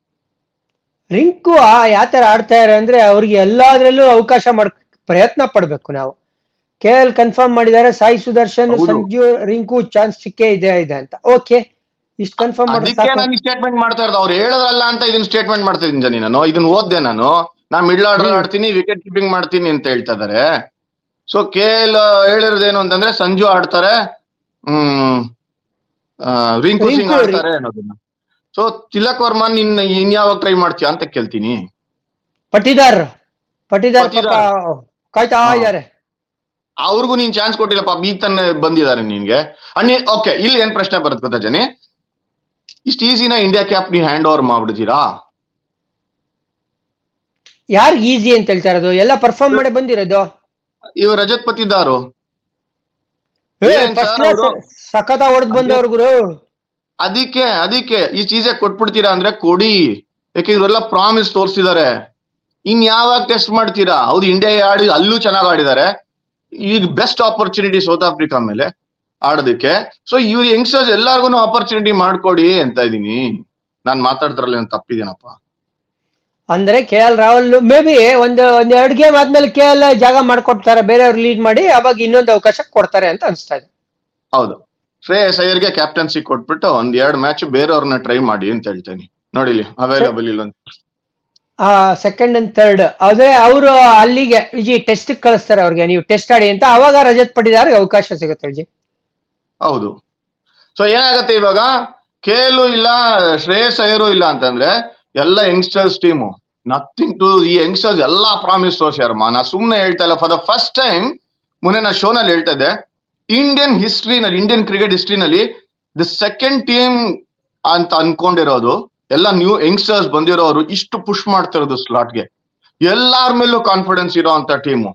ರಿಂಕು ಯಾವ ತರ ಆಡ್ತಾರೆ ಅಂದ್ರೆ ಅವ್ರಿಗೆ ಎಲ್ಲಾದ್ರಲ್ಲೂ ಅವಕಾಶ ಮಾಡ್ ಪ್ರಯತ್ನ ಪಡ್ಬೇಕು ನಾವು. ಕೆ ಎಲ್ ಕನ್ಫರ್ಮ್ ಮಾಡಿದ್ದಾರೆ, ಸಾಯಿ ಸುದರ್ಶನ್, ಹೌದು. ಸಂಜು, ರಿಂಕು ಚಾನ್ಸ್ ಸಿಕ್ಕೇ ಇದೆ ಇದೆ ಅಂತ. ಓಕೆ, ಇಷ್ಟು ಕನ್ಫರ್ಮ್ ಮಾಡಿದ್ರೆ ಅದಕ್ಕೆ ಸಾಕು. ನಾನು ಸ್ಟೇಟ್ಮೆಂಟ್ ಮಾಡ್ತಾ ಇರೋದು, ಅವ್ರು ಹೇಳೋದಲ್ಲ ಅಂತ ಇದನ್ನ ಸ್ಟೇಟ್ಮೆಂಟ್ ಮಾಡ್ತಾ ಇದ್ದೀನಿ ಜನಿ. ನಾನು ಇದನ್ನ ಓದ್ದೆ, ನಾನು ನಾ ಮಿಡ್ಲ್ ಆರ್ಡರ್ ಹ್ಮ್. ಆಡ್ತೀನಿ, ವಿಕೆಟ್ ಕೀಪಿಂಗ್ ಮಾಡ್ತೀನಿ ಅಂತ ಹೇಳ್ತಾ ಇದಾರೆ. ಸೊ ಕೆ ಎಲ್ ಹೇಳಿರೋದೇನು ಅಂತಂದ್ರೆ ಸಂಜು ಆಡ್ತಾರೆ, ಹ್ಮ್ ಆ, ರಿಂಕು ಸಿಂಗ್ ರಿಂಕು ರಿ- ಆಡ್ತಾರೆ ಅನ್ನೋದನ್ನ. ಸೊ ತಿಲಕ್ ವರ್ಮನ್ ಇನ್ ಇನ್ ಯಾವಾಗ ಟ್ರೈ ಮಾಡ್ತೀಯಾ ಅಂತ ಕೇಳ್ತೀನಿ. ಪಟಿದಾರ್ ಪಟಿದಾರ್ ಪಾಪ ಪಟಿದಾರ್. ಕಾಯ್ತಾ ಹಾ. ಇದ್ದಾರೆ. ಅವ್ರಿಗೂ ನೀನ್ ಚಾನ್ಸ್ ಕೊಟ್ಟಿಲ್ಲಪ್ಪ, ಈಗ ತಾನೇ ಬಂದಿದ್ದಾರೆ ನಿನ್ಗೆ. ಅನ್ನಿ ಓಕೆ, ಇಲ್ಲಿ ಏನ್ ಪ್ರಶ್ನೆ ಬರುತ್ತೆ ಗೊತ್ತಾ ಜನಿ, ಇಷ್ಟು ಈಸಿನ ಇಂಡಿಯಾ ಕ್ಯಾಪ್ ನೀವು ಹ್ಯಾಂಡ್ ಓವರ್ ಮಾಡ್ಬಿಡ್ತೀರಾ? ಯಾರು ಈಸಿ ಅಂತ ಹೇಳ್ತಾ ಇರೋದು? ಎಲ್ಲ ಪರ್ಫಾರ್ಮ್ ಮಾಡಿ ಬಂದಿರೋದು. ಇವ್ ರಜತ್ ಪತಿದಾರು ಏನ್ ಫಸ್ಟ್ ಸರ್ ಕ್ಲಾಸ್ ಅವರು? ಸಖತ ಹೊಡೆದ್ ಬಂದವ್ರು ಗುರು. ಅದಕ್ಕೆ ಅದಕ್ಕೆ ಈ ಚೀಸೆ ಕೊಟ್ಬಿಡ್ತೀರಾ ಅಂದ್ರೆ ಕೊಡಿ, ಯಾಕೆ ಇವರೆಲ್ಲ ಪ್ರಾಮಿಸ್ ತೋರಿಸಿದ್ದಾರೆ. ಇನ್ ಯಾವಾಗ ಟೆಸ್ಟ್ ಮಾಡ್ತೀರಾ? ಹೌದು, ಇಂಡಿಯಾ ಆಡಿ ಅಲ್ಲೂ ಚೆನ್ನಾಗಿ ಆಡಿದ್ದಾರೆ. ಈಗ ಬೆಸ್ಟ್ ಆಪರ್ಚುನಿಟಿ ಸೌತ್ ಆಫ್ರಿಕಾ ಮೇಲೆ ಆಡೋದಕ್ಕೆ. ಸೊ ಇವ್ರು ಯಂಗ್ಸ್ಟರ್ಸ್ ಎಲ್ಲಾರ್ಗು ಆಪರ್ಚುನಿಟಿ ಮಾಡ್ಕೊಡಿ ಅಂತ ಇದೀನಿ. ನಾನ್ ಮಾತಾಡ್ತಾರಲ್ಲ ಏನ್ ತಪ್ಪಿದೇನಪ್ಪ? ಅಂದ್ರೆ K L Rahul maybe ಒಂದು ಒಂದ್ ಎರಡು ಗೇಮ್ ಆದ್ಮೇಲೆ ಕೆ ಎಲ್ ಜಾಗ ಮಾಡ್ಕೊಡ್ತಾರೆ, ಬೇರೆಯವ್ರು ಲೀಡ್ ಮಾಡಿ, ಅವಾಗ ಇನ್ನೊಂದು ಅವಕಾಶ ಕೊಡ್ತಾರೆ ಅಂತ ಅನ್ಸ್ತಾ ಇದೆ. ಹೌದು, ಶ್ರೇಯಸ್ ಅಯ್ಯರ್ಗೆ ಕ್ಯಾಪ್ಟನ್ಸಿ ಕೊಟ್ಬಿಟ್ಟು ಒಂದ್ ಎರಡ್ ಮ್ಯಾಚ್ ಬೇರೆಯವ್ರನ್ನ ಟ್ರೈ ಮಾಡಿ ಅಂತ ಹೇಳ್ತೇನೆ. ನೋಡಿಲಿ ಅವೈಲಬಲ್ ಇಲ್ಲ ಅಂತ. ಆ ಸೆಕೆಂಡ್ ಅಂಡ್ ಥರ್ಡ್ ಆದ್ರೆ ಅವರು ಅಲ್ಲಿಗೆ ವಿಜಿ ಟೆಸ್ಟ್ ಕಳಿಸ್ತಾರೆ ಅವ್ರಿಗೆ, ನೀವು ಟೆಸ್ಟ್ ಆಡಿ ಅಂತ. ಅವಾಗ ರಜತ್ ಪಟಿದಾರ್ ಅವಕಾಶ ಸಿಗುತ್ತೆ ವಿಜಿ. ಹೌದು. ಸೊ ಏನಾಗತ್ತೆ ಇವಾಗ, ಕೆ ಎಲ್ ಇಲ್ಲ, ಶ್ರೇಯಸ್ ಅಯ್ಯರು ಇಲ್ಲ ಅಂತಂದ್ರೆ ಎಲ್ಲ ಯಂಗ್ಸ್ಟರ್ಸ್ ಟೀಮು. ನಥಿಂಗ್ ಟು ಈ ಯಂಗ್ಸ್ಟರ್ಸ್ ಎಲ್ಲಾ ಪ್ರಾಮಿಸ್ ತೋರ್ಸ್ಯಾರಮ್ಮ. ನಾ ಸುಮ್ನೆ ಹೇಳ್ತಾ ಇಲ್ಲ, ಫಾರ್ ದ ಫಸ್ಟ್ ಟೈಮ್ ಮೊನ್ನೆ ನಾ ಶೋನಲ್ಲಿ ಹೇಳ್ತಾ ಇದ್ದೆ, ಇಂಡಿಯನ್ ಹಿಸ್ಟ್ರಿನಲ್ಲಿ, ಇಂಡಿಯನ್ ಕ್ರಿಕೆಟ್ ಹಿಸ್ಟ್ರಿನಲ್ಲಿ ದಿ ಸೆಕೆಂಡ್ ಟೀಮ್ ಅಂತ ಅನ್ಕೊಂಡಿರೋದು, ಎಲ್ಲ ನ್ಯೂ ಯಂಗ್ಸ್ಟರ್ಸ್ ಬಂದಿರೋರು ಇಷ್ಟು ಪುಷ್ ಮಾಡ್ತಿರೋದು ಸ್ಲಾಟ್ಗೆ. ಎಲ್ಲಾರ ಮೇಲೂ ಕಾನ್ಫಿಡೆನ್ಸ್ ಇರೋ ಅಂತ ಟೀಮು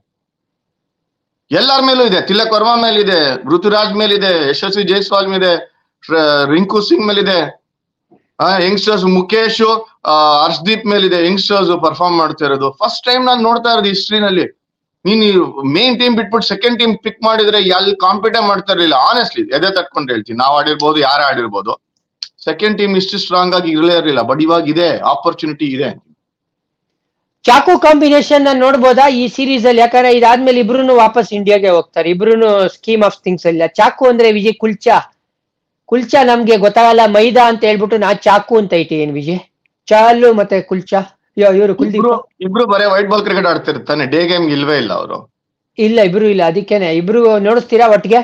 ಎಲ್ಲಾರ ಮೇಲೂ ಇದೆ. ತಿಲಕ್ ವರ್ಮಾ ಮೇಲಿದೆ, ಋತುರಾಜ್ ಮೇಲಿದೆ, ಯಶಸ್ವಿ ಜೈಸ್ವಾಲ್ ಮೇಲಿದೆ, ರಿಂಕು ಸಿಂಗ್ ಮೇಲಿದೆ, ಯಂಗ್ಸ್ಟರ್ಸ್ ಮುಖೇಶ್, ಹರ್ಷದೀಪ್ ಮೇಲಿದೆ. ಯಂಗ್ಸ್ಟರ್ಸ್ ಪರ್ಫಾರ್ಮ್ ಮಾಡ್ತಾ ಇರೋದು ಫಸ್ಟ್ ಟೈಮ್ ನಾನು ನೋಡ್ತಾ ಇರೋದು ಹಿಸ್ಟ್ರಿನಲ್ಲಿ. ನೀನ್ ಮೇನ್ ಟೀಮ್ ಬಿಟ್ಬಿಟ್ಟು ಸೆಕೆಂಡ್ ಟೀಮ್ ಪಿಕ್ ಮಾಡಿದ್ರೆ ಎಲ್ಲಿ ಕಾಂಪಿಟೇ ಮಾಡ್ತಾ ಇರ್ಲಿಲ್ಲ. ಆನೆಸ್ಟ್ಲಿ ಎದೆ ತಟ್ಕೊಂಡು ಹೇಳ್ತೀನಿ, ನಾವ್ ಆಡಿರ್ಬೋದು, ಯಾರೇ ಆಡಿರ್ಬೋದು, ಸೆಕೆಂಡ್ ಟೀಮ್ ಇಷ್ಟು ಸ್ಟ್ರಾಂಗ್ ಆಗಿ ಇರಲೇ ಇರಲಿಲ್ಲ. ಬಟ್ ಇವಾಗ ಇದೆ, ಆಪರ್ಚುನಿಟಿ ಇದೆ. ಚಾಕು ಕಾಂಬಿನೇಷನ್ ನೋಡ್ಬೋದಾ ಈ ಸೀರೀಸ್ ಅಲ್ಲಿ? ಯಾಕಂದ್ರೆ ಇದಾದ್ಮೇಲೆ ಇಬ್ರು ವಾಪಸ್ ಇಂಡಿಯಾಗೆ ಹೋಗ್ತಾರೆ, ಇಬ್ರು ಸ್ಕೀಮ್ ಆಫ್ ಥಿಂಗ್ಸ್ ಇಲ್ಲ. ಚಾಕು ಅಂದ್ರೆ ವಿಜಯ್ ಕುಲ್ಚಾ ಕುಲ್ಚಾ ನಮ್ಗೆ ಗೊತ್ತಾಗಲ್ಲ, ಮೈದಾ ಅಂತ ಹೇಳ್ಬಿಟ್ಟು ನಾ ಚಾಕು ಅಂತ ಇಟ್ಟಿದ್ದೀನಿ ವಿಜಯ್. ಚಾಲು ಮತ್ತೆ ಕುಲ್ಚಾ, ಇವರು ಕುಲ್ದೀಪ್ ಇಬ್ರು ಇಬ್ರು ಬರೇ ವೈಟ್ ಬಾಲ್ ಕ್ರಿಕೆಟ್ ಆಡ್ತಿರ್ತಾನೆ, ಡೇ ಗೇಮ್ ಇಲ್ವೇ ಇಲ್ಲ ಅವರು. ಇಲ್ಲ, ಇಬ್ರು ಇಲ್ಲ. ಅದಕ್ಕೇನೆ ಇಬ್ರು ನೋಡಿಸ್ತೀರಾ ಒಟ್ಟಿಗೆ?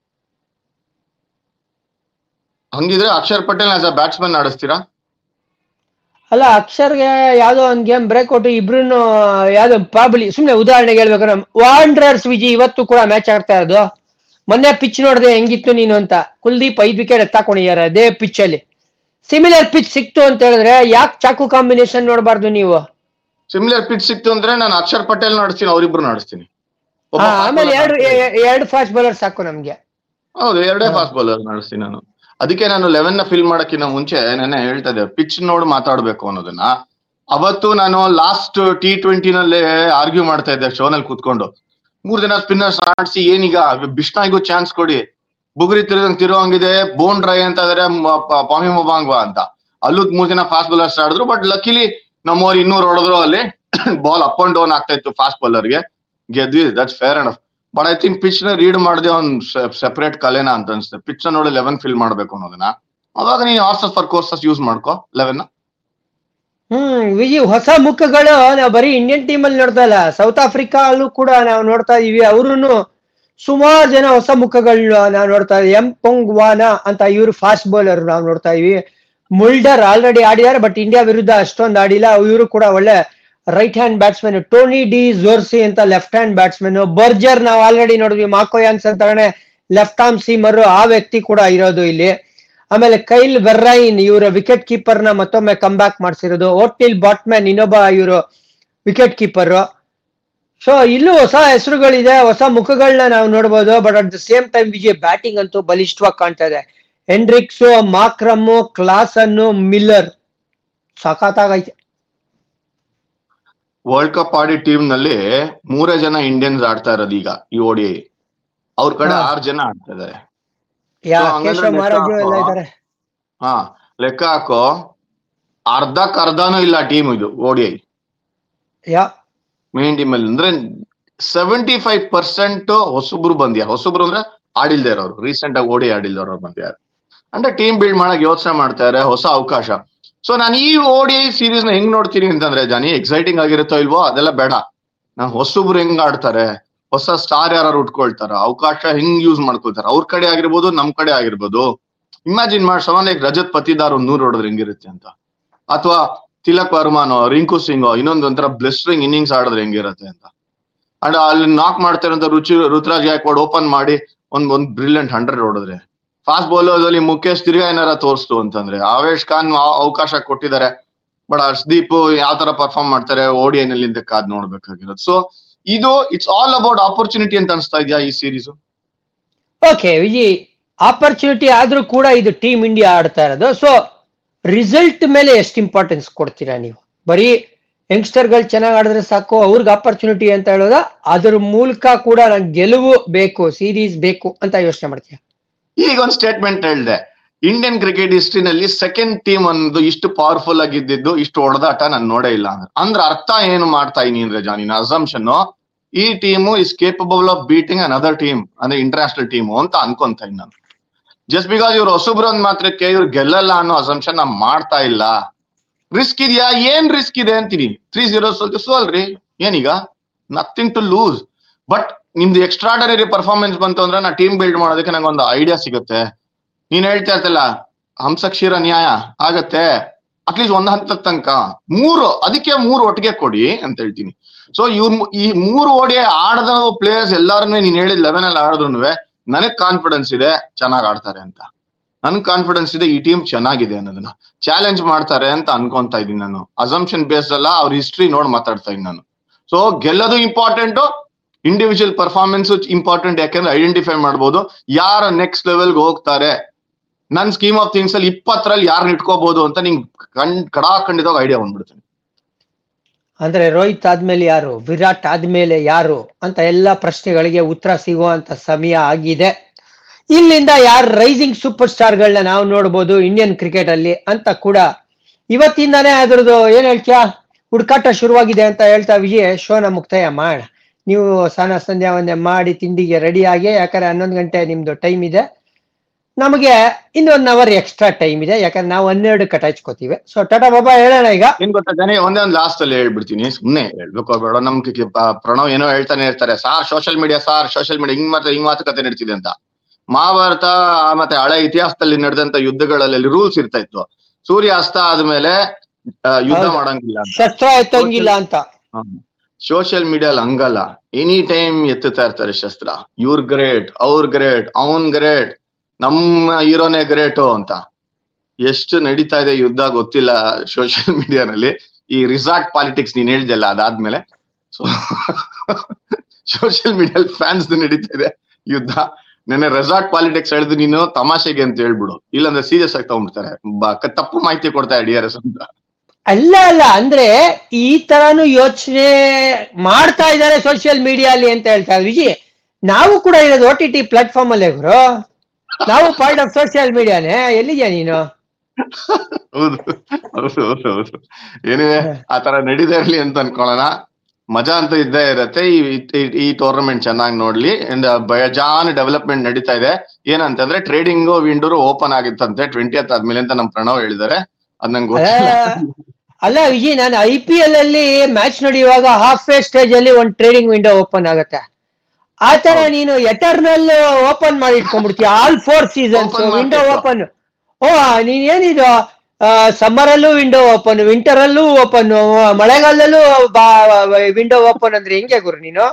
ಹಂಗಿದ್ರೆ Akshar Patel as a batsman ಆಡಿಸ್ತೀರಾ? ಅಲ್ಲ, ಅಕ್ಷರ್ಗೆ ಯಾವ್ದೋ ಒಂದ್ ಗೇಮ್ ಬ್ರೇಕ್ ಕೊಟ್ಟು ಇಬ್ರು ಯಾವ್ದೋ ಪ್ರಾಬಲಿ, ಸುಮ್ನೆ ಉದಾಹರಣೆಗೆ ಹೇಳ್ಬೇಕಾದ್ರೆ ವಾಂಡ್ರರ್ಸ್ ವಿಜಿ ಇವತ್ತು ಕೂಡ ಮ್ಯಾಚ್ ಆಡ್ತಾ ಇರೋದು. ಮೊನ್ನೆ ಪಿಚ್ ನೋಡಿದೆ ಹೆಂಗಿತ್ತು ನೀನು ಅಂತ. ಕುಲ್ದೀಪ್ ಐದ್ ವಿಕೆಟ್ ಎತ್ತಾಕೊಂಡಿದ್ದಾರೆ ಅದೇ ಪಿಚ್ ಅಲ್ಲಿ. ಸಿಮಿಲರ್ ಪಿಚ್ ಸಿಕ್ತು ಅಂತ ಹೇಳಿದ್ರೆ ಯಾಕೆ ಚಾಕು ಕಾಂಬಿನೇಷನ್ ನೋಡಬಾರ್ದು ನೀವು? ಸಿಮಿಲರ್ ಪಿಚ್ ಸಿಕ್ತು ಅಂದ್ರೆ ನಾನು ಅಕ್ಷರ್ ಪಟೇಲ್ ನಡೆಸ್ತೀನಿ, ಅವ್ರಿಬ್ರು ನಡೆಸ್ತೀನಿ. ಹಾ, ಆಮೇಲೆ ಎರಡು ಎರಡು ಫಾಸ್ಟ್ ಬೌಲರ್ ಸಾಕು ನಮ್ಗೆ. ಹೌದು, ಎರಡೇ ಹಾ. ಫಾಸ್ಟ್ ಬೌಲರ್ ನಡೆಸ್ತೀನಿ ನಾನು. ಅದಕ್ಕೆ ನಾನು ಲೆವೆನ್ ನ ಫಿಲ್ ಮಾಡಕ್ಕಿಂತ ಮುಂಚೆ ನೆನ್ನೆ ಹೇಳ್ತಾ ಇದ್ದೆ, ಪಿಚ್ ನೋಡಿ ಮಾತಾಡ್ಬೇಕು ಅನ್ನೋದನ್ನ. ಅವತ್ತು ನಾನು ಲಾಸ್ಟ್ ಟಿ ಟ್ವೆಂಟಿ ನಲ್ಲಿ ಆರ್ಗ್ಯೂ ಮಾಡ್ತಾ ಇದ್ದೆ ಶೋನಲ್ಲಿ ಕೂತ್ಕೊಂಡು, ಮೂರ್ ಜನ ಸ್ಪಿನ್ನರ್ಸ್ ಆಡಿಸಿ ಏನೀಗ ಬಿಷ್ಣಾಯ್ಗೂ ಚಾನ್ಸ್ ಕೊಡಿ, ಬುಗುರಿ ತಿರುಗಂಗ್ ತಿರುವಂಗಿದೆ, ಬೋನ್ ಡ್ರೈ ಅಂತ ಇದಾರೆ, ಪಾಮಿ ಮೊಬಾಂಗ್ವಾ ಅಂತ. ಅಲ್ಲೂ ಮೂರ್ ಜನ ಫಾಸ್ಟ್ ಬೌಲರ್ಸ್ ಆಡಿದ್ರು. ಬಟ್ ಲಕ್ಕಿಲಿ ನಮ್ಮವ್ರು ಇನ್ನೂರು ಹೊಡೆದ್ರು, ಅಲ್ಲಿ ಬಾಲ್ ಅಪ್ ಅಂಡ್ ಡೌನ್ ಆಗ್ತಾ ಇತ್ತು ಫಾಸ್ಟ್ ಬೌಲರ್ಗೆ, ಗೆದ್ವಿ. That's fair and but I think pitch ನ ರೀಡ್ ಮಾಡದೆ ಒಂದ್ ಸೆಪರೇಟ್ ಕಲೆನ ಅಂತ ಅನ್ಸುತ್ತೆ. ಪಿಚ್ ನ ನೋಡಿ ಲೆವೆನ್ ಫಿಲ್ ಮಾಡ್ಬೇಕು ಅನ್ನೋದನ್ನ. ಅವಾಗ ನೀನ್ ಹಾರ್ಸಸ್ ಫಾರ್ ಕೋರ್ಸಸ್ ಯೂಸ್ ಮಾಡ್ಕೋ ಲೆವೆನ್. ಹ್ಮ್ ವಿಜಿ, ಹೊಸ ಮುಖಗಳು ನಾವು ಬರೀ ಇಂಡಿಯನ್ ಟೀಮ್ ಅಲ್ಲಿ ನೋಡ್ತಾ ಇಲ್ಲ, ಸೌತ್ ಆಫ್ರಿಕಾ ಅಲ್ಲೂ ಕೂಡ ನಾವು ನೋಡ್ತಾ ಇದೀವಿ. ಅವ್ರು ಸುಮಾರು ಜನ ಹೊಸ ಮುಖಗಳು ನಾವು ನೋಡ್ತಾ ಇದೀವಿ. ಎಂ ಪೊಂಗ್ವಾನಾ ಅಂತ ಇವ್ರು ಫಾಸ್ಟ್ ಬೌಲರ್ ನಾವು ನೋಡ್ತಾ ಇದೀವಿ. ಮುಲ್ಡರ್ ಆಲ್ರೆಡಿ ಆಡಿದ್ದಾರೆ, ಬಟ್ ಇಂಡಿಯಾ ವಿರುದ್ಧ ಅಷ್ಟೊಂದು ಆಡಿಲ್ಲ. ಇವರು ಕೂಡ ಒಳ್ಳೆ right hand batsman. Tony de Zorzi ಅಂತ ಲೆಫ್ಟ್ ಹ್ಯಾಂಡ್ ಬ್ಯಾಟ್ಸ್ಮನ್. ಬರ್ಜರ್ ನಾವು ಆಲ್ರೆಡಿ ನೋಡಿದ್ವಿ, ಮಾಕೋಯಾನ್ಸ್ ಅಂತಾನೆ ಲೆಫ್ಟ್ ಆರ್ಮ್ ಸೀಮರ್, ಆ ವ್ಯಕ್ತಿ ಕೂಡ ಇರೋದು ಇಲ್ಲಿ. ಆಮೇಲೆ ಕೈಲ್ ವೆರ್ರೈನ್ ಇವರ ವಿಕೆಟ್ ಕೀಪರ್ ನ ಮತ್ತೊಮ್ಮೆ ಕಮ್ ಬ್ಯಾಕ್ ಮಾಡಿಸಿರೋದು. ಓಟ್ನಿಲ್ ಬಾಟ್ಮ್ಯಾನ್ ಇನ್ನೊಬ್ಬ ಇವರು ವಿಕೆಟ್ ಕೀಪರ್. ಸೊ ಇಲ್ಲೂ ಹೊಸ ಹೆಸರುಗಳಿದೆ, ಹೊಸ ಮುಖಗಳನ್ನ ನಾವು ನೋಡ್ಬೋದು. But at the same time Vijay batting ಅಂತೂ ಬಲಿಷ್ಠವಾಗಿ ಕಾಣ್ತಾ ಇದೆ. ಹೆಂಡ್ರಿಕ್ಸ್, ಮಾಕ್ರಮ್, ಕ್ಲಾಸನ್, ಮಿಲ್ಲರ್ ಸಖತ್ತಾಗೈತೆ. ವರ್ಲ್ಡ್ ಕಪ್ ಆಡಿ ಟೀಮ್ ನಲ್ಲಿ ಮೂರೇ ಜನ ಇಂಡಿಯನ್ಸ್ ಆಡ್ತಾ ಇರೋದು ಈಗ ಈ ಓಡಿ. ಅವ್ರ ಕಡೆ ಹಾ. ಆರ್ ಜನ ಆಡ್ತಾ ಇದಾರೆ. ಯಾ So, ಹಂಗಂದ್ರೆ ಕೇಶವ್ ಲೆಕ್ಕ ಮಹಾರಾಜು ಹಾಕೋ. ಎಲ್ಲ ಇದ್ದಾರೆ. ಹಾ, ಲೆಕ್ಕ ಹಾಕೋ. ಅರ್ಧಕ್ ಅರ್ಧನೂ ಇಲ್ಲ ಟೀಮ್ ಇದು ಓಡಿಐ ಯಾ ಮೇನ್ ಟೀಮ್ ಅಲ್ಲಿ ಅಂದ್ರೆ ಸೆವೆಂಟಿ ಫೈವ್ ಪರ್ಸೆಂಟ್ ಹೊಸಬ್ರು ಬಂದ್ಯಾರ. ಹೊಸಬ್ರು ಅಂದ್ರೆ ಆಡಿಲ್ದೇ ಇರೋರು, ರೀಸೆಂಟ್ ಆಗಿ ಓಡಿ ಆಡಿಲ್ದವ್ರು ಬಂದ್ಯಾರ. ಅಂದ್ರೆ ಟೀಮ್ ಬಿಲ್ಡ್ ಮಾಡಕ್ ಯೋಚನೆ ಮಾಡ್ತಾರೆ, ಹೊಸ ಅವಕಾಶ. ಸೊ ನಾನು ಈ ಓಡಿ ಸೀರೀಸ್ ನ ಹೆಂಗ್ ನೋಡ್ತೀನಿ ಅಂತಂದ್ರೆ ಜಾನಿ, ಎಕ್ಸೈಟಿಂಗ್ ಆಗಿರುತ್ತೋ ಇಲ್ವೋ ಅದೆಲ್ಲ ಬೇಡ. ನಾನು ಹೊಸಬ್ರು ಹೆಂಗ್ ಆಡ್ತಾರೆ, ಹೊಸ ಸ್ಟಾರ್ ಯಾರು ಉಟ್ಕೊಳ್ತಾರ, ಅವಕಾಶ ಹೆಂಗ್ ಯೂಸ್ ಮಾಡ್ಕೊಳ್ತಾರೆ, ಅವ್ರ ಕಡೆ ಆಗಿರ್ಬೋದು ನಮ್ ಕಡೆ ಆಗಿರ್ಬೋದು. ಇಮ್ಯಾಜಿನ್ ಮಾಡಿ ಸವನ್ ಲೈಕ್ ರಜತ್ ಪತಿದಾರ್ ಒಂದ್ ನೂರ್ ಹೊಡೆದ್ರೆ ಹೆಂಗಿರುತ್ತೆ ಅಂತ, ಅಥವಾ ತಿಲಕ್ ವರ್ಮಾನೋ ರಿಂಕು ಸಿಂಗೋ ಇನ್ನೊಂದ್ ಒಂಥರ ಬ್ಲಿಸ್ಟ್ರಿಂಗ್ ಇನ್ನಿಂಗ್ಸ್ ಆಡಿದ್ರೆ ಹೆಂಗಿರುತ್ತೆ ಅಂತ. ಅಂಡ್ ಅಲ್ಲಿ ನಾಕ್ ಮಾಡ್ತಾರಂತ ರುಚಿ ಋತುರಾಜ್ ಗಾಯಕ್ವಾಡ್ ಓಪನ್ ಮಾಡಿ ಒಂದ್ ಒಂದ್ ಬ್ರಿಲಿಯಂಟ್ ಹಂಡ್ರೆಡ್ ಹೊಡೆದ್ರೆ, ಫಾಸ್ಟ್ ಬೌಲರ್ಸ್ ಮುಖೇಶ್ ತಿರ್ಗಾ ಏನಾರ ತೋರಿಸ್ತು ಅಂತಂದ್ರೆ, ಆವೇಶ್ ಖಾನ್ ಅವಕಾಶ ಕೊಟ್ಟಿದ್ದಾರೆ. ಬಟ್ ಹರ್ಷದೀಪ್ ಯಾವ ತರ ಪರ್ಫಾರ್ಮ್ ಮಾಡ್ತಾರೆ ಓಡಿ ನಲ್ಲಿ ಅಂತ ಕಾದ್ ನೋಡ್ಬೇಕಾಗಿರೋದು. ಸೊ ಇದು ಇಟ್ಸ್ ಆಲ್ ಅಬೌಟ್ ಆಪರ್ಚುನಿಟಿ ಅಂತ ಅನ್ಸ್ತಾ ಇದೆಯಾ ಈ ಸೀರೀಸ್? ಓಕೆ ವಿಜಿ, ಆಪರ್ಚುನಿಟಿ ಆದ್ರೂ ಕೂಡ ಇದು ಟೀಮ್ ಇಂಡಿಯಾ ಆಡ್ತಾ ಇರೋದು. ಸೊ ರಿಸಲ್ಟ್ ಮೇಲೆ ಎಷ್ಟು ಇಂಪಾರ್ಟೆನ್ಸ್ ಕೊಡ್ತೀರಾ ನೀವು? ಬರೀ ಯಂಗ್ಸ್ಟರ್ ಗಳು ಚೆನ್ನಾಗಿ ಆಡಿದ್ರೆ ಸಾಕು ಅವ್ರಿಗೆ ಆಪರ್ಚುನಿಟಿ ಅಂತ ಹೇಳೋದ, ಅದ್ರ ಮೂಲಕ ಕೂಡ ನಂಗೆ ಗೆಲುವು ಬೇಕು, ಸೀರೀಸ್ ಬೇಕು ಅಂತ ಯೋಚನೆ ಮಾಡ್ತೀಯ? ಈಗ ಒಂದು ಸ್ಟೇಟ್ಮೆಂಟ್ ಹೇಳಿದೆ, ಇಂಡಿಯನ್ ಕ್ರಿಕೆಟ್ ಹಿಸ್ಟ್ರಿನಲ್ಲಿ ಸೆಕೆಂಡ್ ಟೀಮ್ ಒಂದು ಇಷ್ಟು ಪವರ್ಫುಲ್ ಆಗಿದ್ದು, ಇಷ್ಟು ಹೊಡೆದಾಟ ನಾನು ನೋಡೇ ಇಲ್ಲ ಅಂದ್ರೆ ಅಂದ್ರೆ ಅರ್ಥ ಏನು ಮಾಡ್ತಾ ಇದೀನಿ ಅಂದ್ರೆ ಜಾನಿನ ಅಸಂಪ್ಷನ್, ಈ team is capable of beating another team, ಅಂದ್ರೆ ಇಂಟರ್ನ್ಯಾಷನಲ್ ಟೀಮು ಅಂತ ಅನ್ಕೊಂತ ಇದ್ದೀನಿ ನಾನು. ಜಸ್ಟ್ ಬಿಕಾಸ್ ಇವ್ರು ಹೊಸಬ್ರು ಅಂದ್ ಮಾತ್ರಕ್ಕೆ ಇವ್ರು ಗೆಲ್ಲಲ್ಲ ಅನ್ನೋ ಅಸಂಪ್ಷನ್ ನಾನ್ ಮಾಡ್ತಾ ಇಲ್ಲ. ರಿಸ್ಕ್ ಇದೆಯಾ? ಏನ್ ರಿಸ್ಕ್ ಇದೆ ಅಂತೀನಿ. ತ್ರೀ ಜೀರೋ ಸೋಲ್ರಿ, ಏನೀಗ ನಥಿಂಗ್ ಟು ಲೂಸ್. ಬಟ್ ನಿಮ್ದು ಎಕ್ಸ್ಟ್ರಾಡನರಿ ಪರ್ಫಾರ್ಮೆನ್ಸ್ ಬಂತು ಅಂದ್ರೆ ನಾ ಟೀಮ್ ಬಿಲ್ಡ್ ಮಾಡೋದಕ್ಕೆ ನಂಗೆ ಒಂದು ಐಡಿಯಾ ಸಿಗುತ್ತೆ. ನೀನ್ ಹೇಳ್ತಾ ಇರ್ತಲ್ಲ ಹಂಸಕ್ಷೀರ ನ್ಯಾಯ ಆಗತ್ತೆ, ಅಟ್ಲೀಸ್ಟ್ ಒಂದ್ ಹಂತದ ತನಕ ಮೂರು, ಅದಕ್ಕೆ ಮೂರು ಒಟ್ಟಿಗೆ ಕೊಡಿ ಅಂತ ಹೇಳ್ತೀನಿ. ಸೊ ಇವ್ರು ಈ ಮೂರು ಓಡಿ ಆಡದ ಪ್ಲೇಯರ್ಸ್ ಎಲ್ಲಾರನ್ನೂ ನೀನ್ ಹೇಳಿದ್ ಲೆವೆನ್ ಅಲ್ಲಿ ಆಡಿದ್ರು ನನಗ್ ಕಾನ್ಫಿಡೆನ್ಸ್ ಇದೆ ಚೆನ್ನಾಗ್ ಆಡ್ತಾರೆ ಅಂತ. ನನ್ ಕಾನ್ಫಿಡೆನ್ಸ್ ಇದೆ ಈ ಟೀಮ್ ಚೆನ್ನಾಗಿದೆ ಅನ್ನೋದನ್ನ ಚಾಲೆಂಜ್ ಮಾಡ್ತಾರೆ ಅಂತ ಅನ್ಕೊಂತಾ ಇದೀನಿ ನಾನು. ಅಸಂಪ್ಷನ್ ಬೇಸ್ಡ್ ಅಲ್ಲ, ಅವ್ರ ಹಿಸ್ಟ್ರಿ ನೋಡ್ ಮಾತಾಡ್ತಾ ಇದೀನಿ ನಾನು. ಸೊ ಗೆಲ್ಲೋದು ಇಂಪಾರ್ಟೆಂಟ್, ಇಂಡಿವಿಜುವಲ್ ಪರ್ಫಾರ್ಮೆನ್ಸ್ ಇಂಪಾರ್ಟೆಂಟ್. ಯಾಕೆಂದ್ರೆ ಐಡೆಂಟಿಫೈ ಮಾಡ್ಬೋದು ಯಾರ ನೆಕ್ಸ್ಟ್ ಲೆವೆಲ್ಗೆ ಹೋಗ್ತಾರೆ. ನನ್ ಸ್ಕೀಮ್ ಆಫ್ ಥಿಂಗ್ಸ್ ಅಲ್ಲಿ ಇಪ್ಪತ್ತರಲ್ಲಿ ಯಾರನ್ನ ಇಟ್ಕೋಬಹುದು ಅಂತ ನಿಂಗೆ ಕಣ್ ಕಡಾಖಂಡಿತವಾಗಿ ಐಡಿಯಾ ಬಂದ್ಬಿಡ್ತೀನಿ. ಅಂದ್ರೆ ರೋಹಿತ್ ಆದ್ಮೇಲೆ ಯಾರು, ವಿರಾಟ್ ಆದ್ಮೇಲೆ ಯಾರು ಅಂತ ಎಲ್ಲಾ ಪ್ರಶ್ನೆಗಳಿಗೆ ಉತ್ತರ ಸಿಗುವಂತ ಸಮಯ ಆಗಿದೆ. ಇಲ್ಲಿಂದ ಯಾರು ರೈಸಿಂಗ್ ಸೂಪರ್ ಸ್ಟಾರ್ ಗಳನ್ನ ನಾವು ನೋಡ್ಬೋದು ಇಂಡಿಯನ್ ಕ್ರಿಕೆಟ್ ಅಲ್ಲಿ ಅಂತ ಕೂಡ ಇವತ್ತಿಂದಾನೇ ಅದ್ರದ್ದು ಏನ್ ಹೇಳ್ತೀಯಾ ಹುಡುಕಾಟ ಶುರುವಾಗಿದೆ ಅಂತ ಹೇಳ್ತಾ ವಿಜಯ್ ಶೋನ ಮುಕ್ತಾಯ ಮಾಡ. ನೀವು ಸ್ನಾನ ಸಂಧ್ಯಾ ವಂದನೆ ಮಾಡಿ ತಿಂಡಿಗೆ ರೆಡಿ ಆಗಿ, ಯಾಕಂದ್ರೆ ಹನ್ನೊಂದು ಗಂಟೆ ನಿಮ್ದು ಟೈಮ್ ಇದೆ, ನಮಗೆ ಇನ್ನೊಂದ್ ಅವರ್ ಎಕ್ಸ್ಟ್ರಾ ಟೈಮ್ ಇದೆ, ಯಾಕಂದ್ರೆ ನಾವು ಹನ್ನೆರಡು ಕಟಾಚ್ಕೋತೀವಿ. ಸೊ ಟಾಟಾ ಬಾಬಾ ಹೇಳೋಣ ಈಗ. ಏನ್ ಗೊತ್ತಾ ಜನ, ಒಂದೇ ಒಂದು ಲಾಸ್ಟ್ ಅಲ್ಲಿ ಹೇಳ್ಬಿಡ್ತೀನಿ, ಸುಮ್ನೆ ಹೇಳ್ಬೇಕು ಬೇಡ. ನಮ್ ಪ್ರಣವ್ ಏನೋ ಹೇಳ್ತಾನೆ ಇರ್ತಾರೆ, sir social media, sir social media ಹಿಂಗ್ ಮಾತ್ರ ಹಿಂಗ್ ಮಾತುಕತೆ ನಡೀತಿದೆ ಅಂತ. ಮಹಾಭಾರತ ಮತ್ತೆ ಹಳೆ ಇತಿಹಾಸದಲ್ಲಿ ನಡೆದಂತ ಯುದ್ಧಗಳಲ್ಲಿ ರೂಲ್ಸ್ ಇರ್ತಾ ಇತ್ತು, ಸೂರ್ಯಾಸ್ತ ಆದ್ಮೇಲೆ ಯುದ್ಧ ಮಾಡಂಗಿಲ್ಲ, ಶಸ್ತ್ರ ಎತ್ತಂಗಿಲ್ಲ ಅಂತ. ಸೋಷಿಯಲ್ ಮೀಡಿಯಾಲ್ ಹಂಗಲ್ಲ, ಎನಿ ಟೈಮ್ ಎತ್ತುತ್ತಾ ಇರ್ತಾರೆ ಶಸ್ತ್ರ. ಇವ್ರ ಗ್ರೇಟ್, ಅವ್ರ ಗ್ರೇಟ್, ಅವನ್ ಗ್ರೇಟ್, ನಮ್ಮ ಹೀರೋನೇ ಗ್ರೇಟು ಅಂತ. ಎಷ್ಟು ನಡೀತಾ ಇದೆ ಯುದ್ಧ ಗೊತ್ತಿಲ್ಲ ಸೋಷಿಯಲ್ ಮೀಡಿಯಾನಲ್ಲಿ. ಈ ರಿಸಾರ್ಟ್ ಪಾಲಿಟಿಕ್ಸ್ ನೀನ್ ಹೇಳ್ದಲ್ಲ ಅದಾದ್ಮೇಲೆ, ಸೊ ಸೋಷಿಯಲ್ ಮೀಡಿಯಾಲ್ ಫ್ಯಾನ್ಸ್ ನಡೀತಾ ಇದೆ ಯುದ್ಧ. ನೆನ್ನೆ ರೆಸಾರ್ಟ್ ಪಾಲಿಟಿಕ್ಸ್ ಹೇಳಿದ್ರು ನೀನು ತಮಾಷೆಗೆ ಅಂತ ಹೇಳ್ಬಿಡು, ಇಲ್ಲಾಂದ್ರೆ ಸೀರಿಯಸ್ ಆಗಿ ತಗೊಂಡ್ಬಿಡ್ತಾರೆ, ತಪ್ಪು ಮಾಹಿತಿ ಕೊಡ್ತಾ ಡಿ ಆರ್ ಎಸ್ ಅಂತ. ಅಲ್ಲ ಅಲ್ಲ ಅಂದ್ರೆ ಈ ತರಾನು ಯೋಚನೆ ಮಾಡ್ತಾ ಇದ್ದಾರೆ ಸೋಷಿಯಲ್ ಮೀಡಿಯಾಲಿ ಅಂತ ಹೇಳ್ತಾ ವಿಜಿ. ನಾವು ಕೂಡ ಇರೋದು ಓ ಟಿ ಟಿ ಪ್ಲಾಟ್ಫಾರ್ಮ್ ಅಲ್ಲೇ ಗುರು, ನಾವು ಪಾರ್ಟ್ ಆಫ್ ಸೋಷಿಯಲ್ ಮೀಡಿಯಾನೇ. ಎಲ್ಲಿದ್ಯಾ ನೀನು? ಹೌದು ಹೌದು ಹೌದು ಹೌದು. ಏನಿದೆ ಆ ತರ ನಡೀತಾ ಇರ್ಲಿ ಅಂತ ಅನ್ಕೊಳ್ಳೋಣ. ಮಜಾ ಅಂತ ಇದ್ದೇ ಇರತ್ತೆ. ಈ ಈ ಟೂರ್ನಮೆಂಟ್ ಚೆನ್ನಾಗಿ ನೋಡ್ಲಿ. ಬಜಾನ್ ಡೆವಲಪ್ಮೆಂಟ್ ನಡೀತಾ ಇದೆ. ಏನಂತಂದ್ರೆ ಟ್ರೇಡಿಂಗ್ ವಿಂಡೋ ಓಪನ್ ಆಗಿತ್ತಂತೆ ಟ್ವೆಂಟಿಯತ್ ಆದ್ಮೇಲೆ ಅಂತ ನಮ್ ಪ್ರಣವ್ ಹೇಳಿದ್ದಾರೆ. ಅದ್ ನಂಗೆ ಗೊತ್ತಿಲ್ಲ. ಅಲ್ಲ ವಿಜಿ, ನಾನು ಐ ಪಿ ಎಲ್ ಅಲ್ಲಿ ಮ್ಯಾಚ್ ನಡೆಯುವಾಗ ಹಾಫ್ ವೇ ಸ್ಟೇಜ್ ಅಲ್ಲಿ ಒಂದು ಟ್ರೇಡಿಂಗ್ ವಿಂಡೋ ಓಪನ್ ಆಗುತ್ತೆ. ಆ ತರ ನೀನು ಎಟರ್ನಲ್ ಓಪನ್ ಮಾಡಿ ಇಟ್ಕೊಂಡ್ಬಿಡ್ತೀಯ, all four seasons window open. Oh ನೀನ್ ಏನಿದು ಸಮ್ಮರ್ ಅಲ್ಲೂ ವಿಂಡೋ ಓಪನ್, ವಿಂಟರ್ ಅಲ್ಲೂ ಓಪನ್, ಮಳೆಗಾಲದಲ್ಲೂ ವಿಂಡೋ ಓಪನ್ ಅಂದ್ರೆ ಹೆಂಗೆ ಗುರು ನೀನು?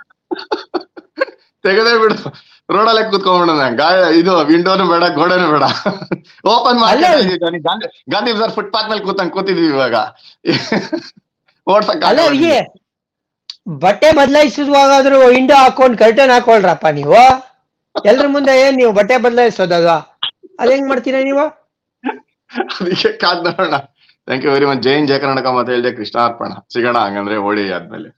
ತೆಗೆದೇ ಬಿಡು, ರೋಡಲ್ಲೇ ಕೂತ್ಕೊಂಡ್ಬಿಡೋಣ. ಗಾಯ ಇದು ವಿಂಡೋನು ಬೇಡ, ಗೋಡೆನೂ ಬೇಡ, ಓಪನ್ ಮಾಡಿ ಗಾಂಧಿ ಬಜಾರ್ ಫುಟ್ಪಾತ್ ಮೇಲೆ ಕೂತಂಗ್ ಕೂತಿದ್ವಿ ಇವಾಗ ಓಡ್ಸಕ್. ಅಲ್ಲ ಬಟ್ಟೆ ಬದಲಾಯಿಸುವಾಗಾದ್ರೂ ವಿಂಡೋ ಹಾಕೊಂಡ್ ಕರ್ಟನ್ ಹಾಕೊಳ್ರಪ್ಪ ನೀವು. ಎಲ್ರ ಮುಂದೆ ಏನ್ ನೀವು ಬಟ್ಟೆ ಬದಲಾಯಿಸೋದಾಗ ಅದ್ ಹೆಂಗ್ ಮಾಡ್ತೀರಾ ನೀವು? ಅದಕ್ಕೆ ಕಾದ್ ನೋಡೋಣ. Thank you very much. ಜೈನ್ ಜಯ ಕರ್ನಾಟಕ ಮತ್ತೆ ಹೇಳಿದೆ. ಕೃಷ್ಣಾರ್ಪಣ. ಸಿಗೋಣ ಹಂಗಂದ್ರೆ ಓಡಿ ಆದ್ಮೇಲೆ.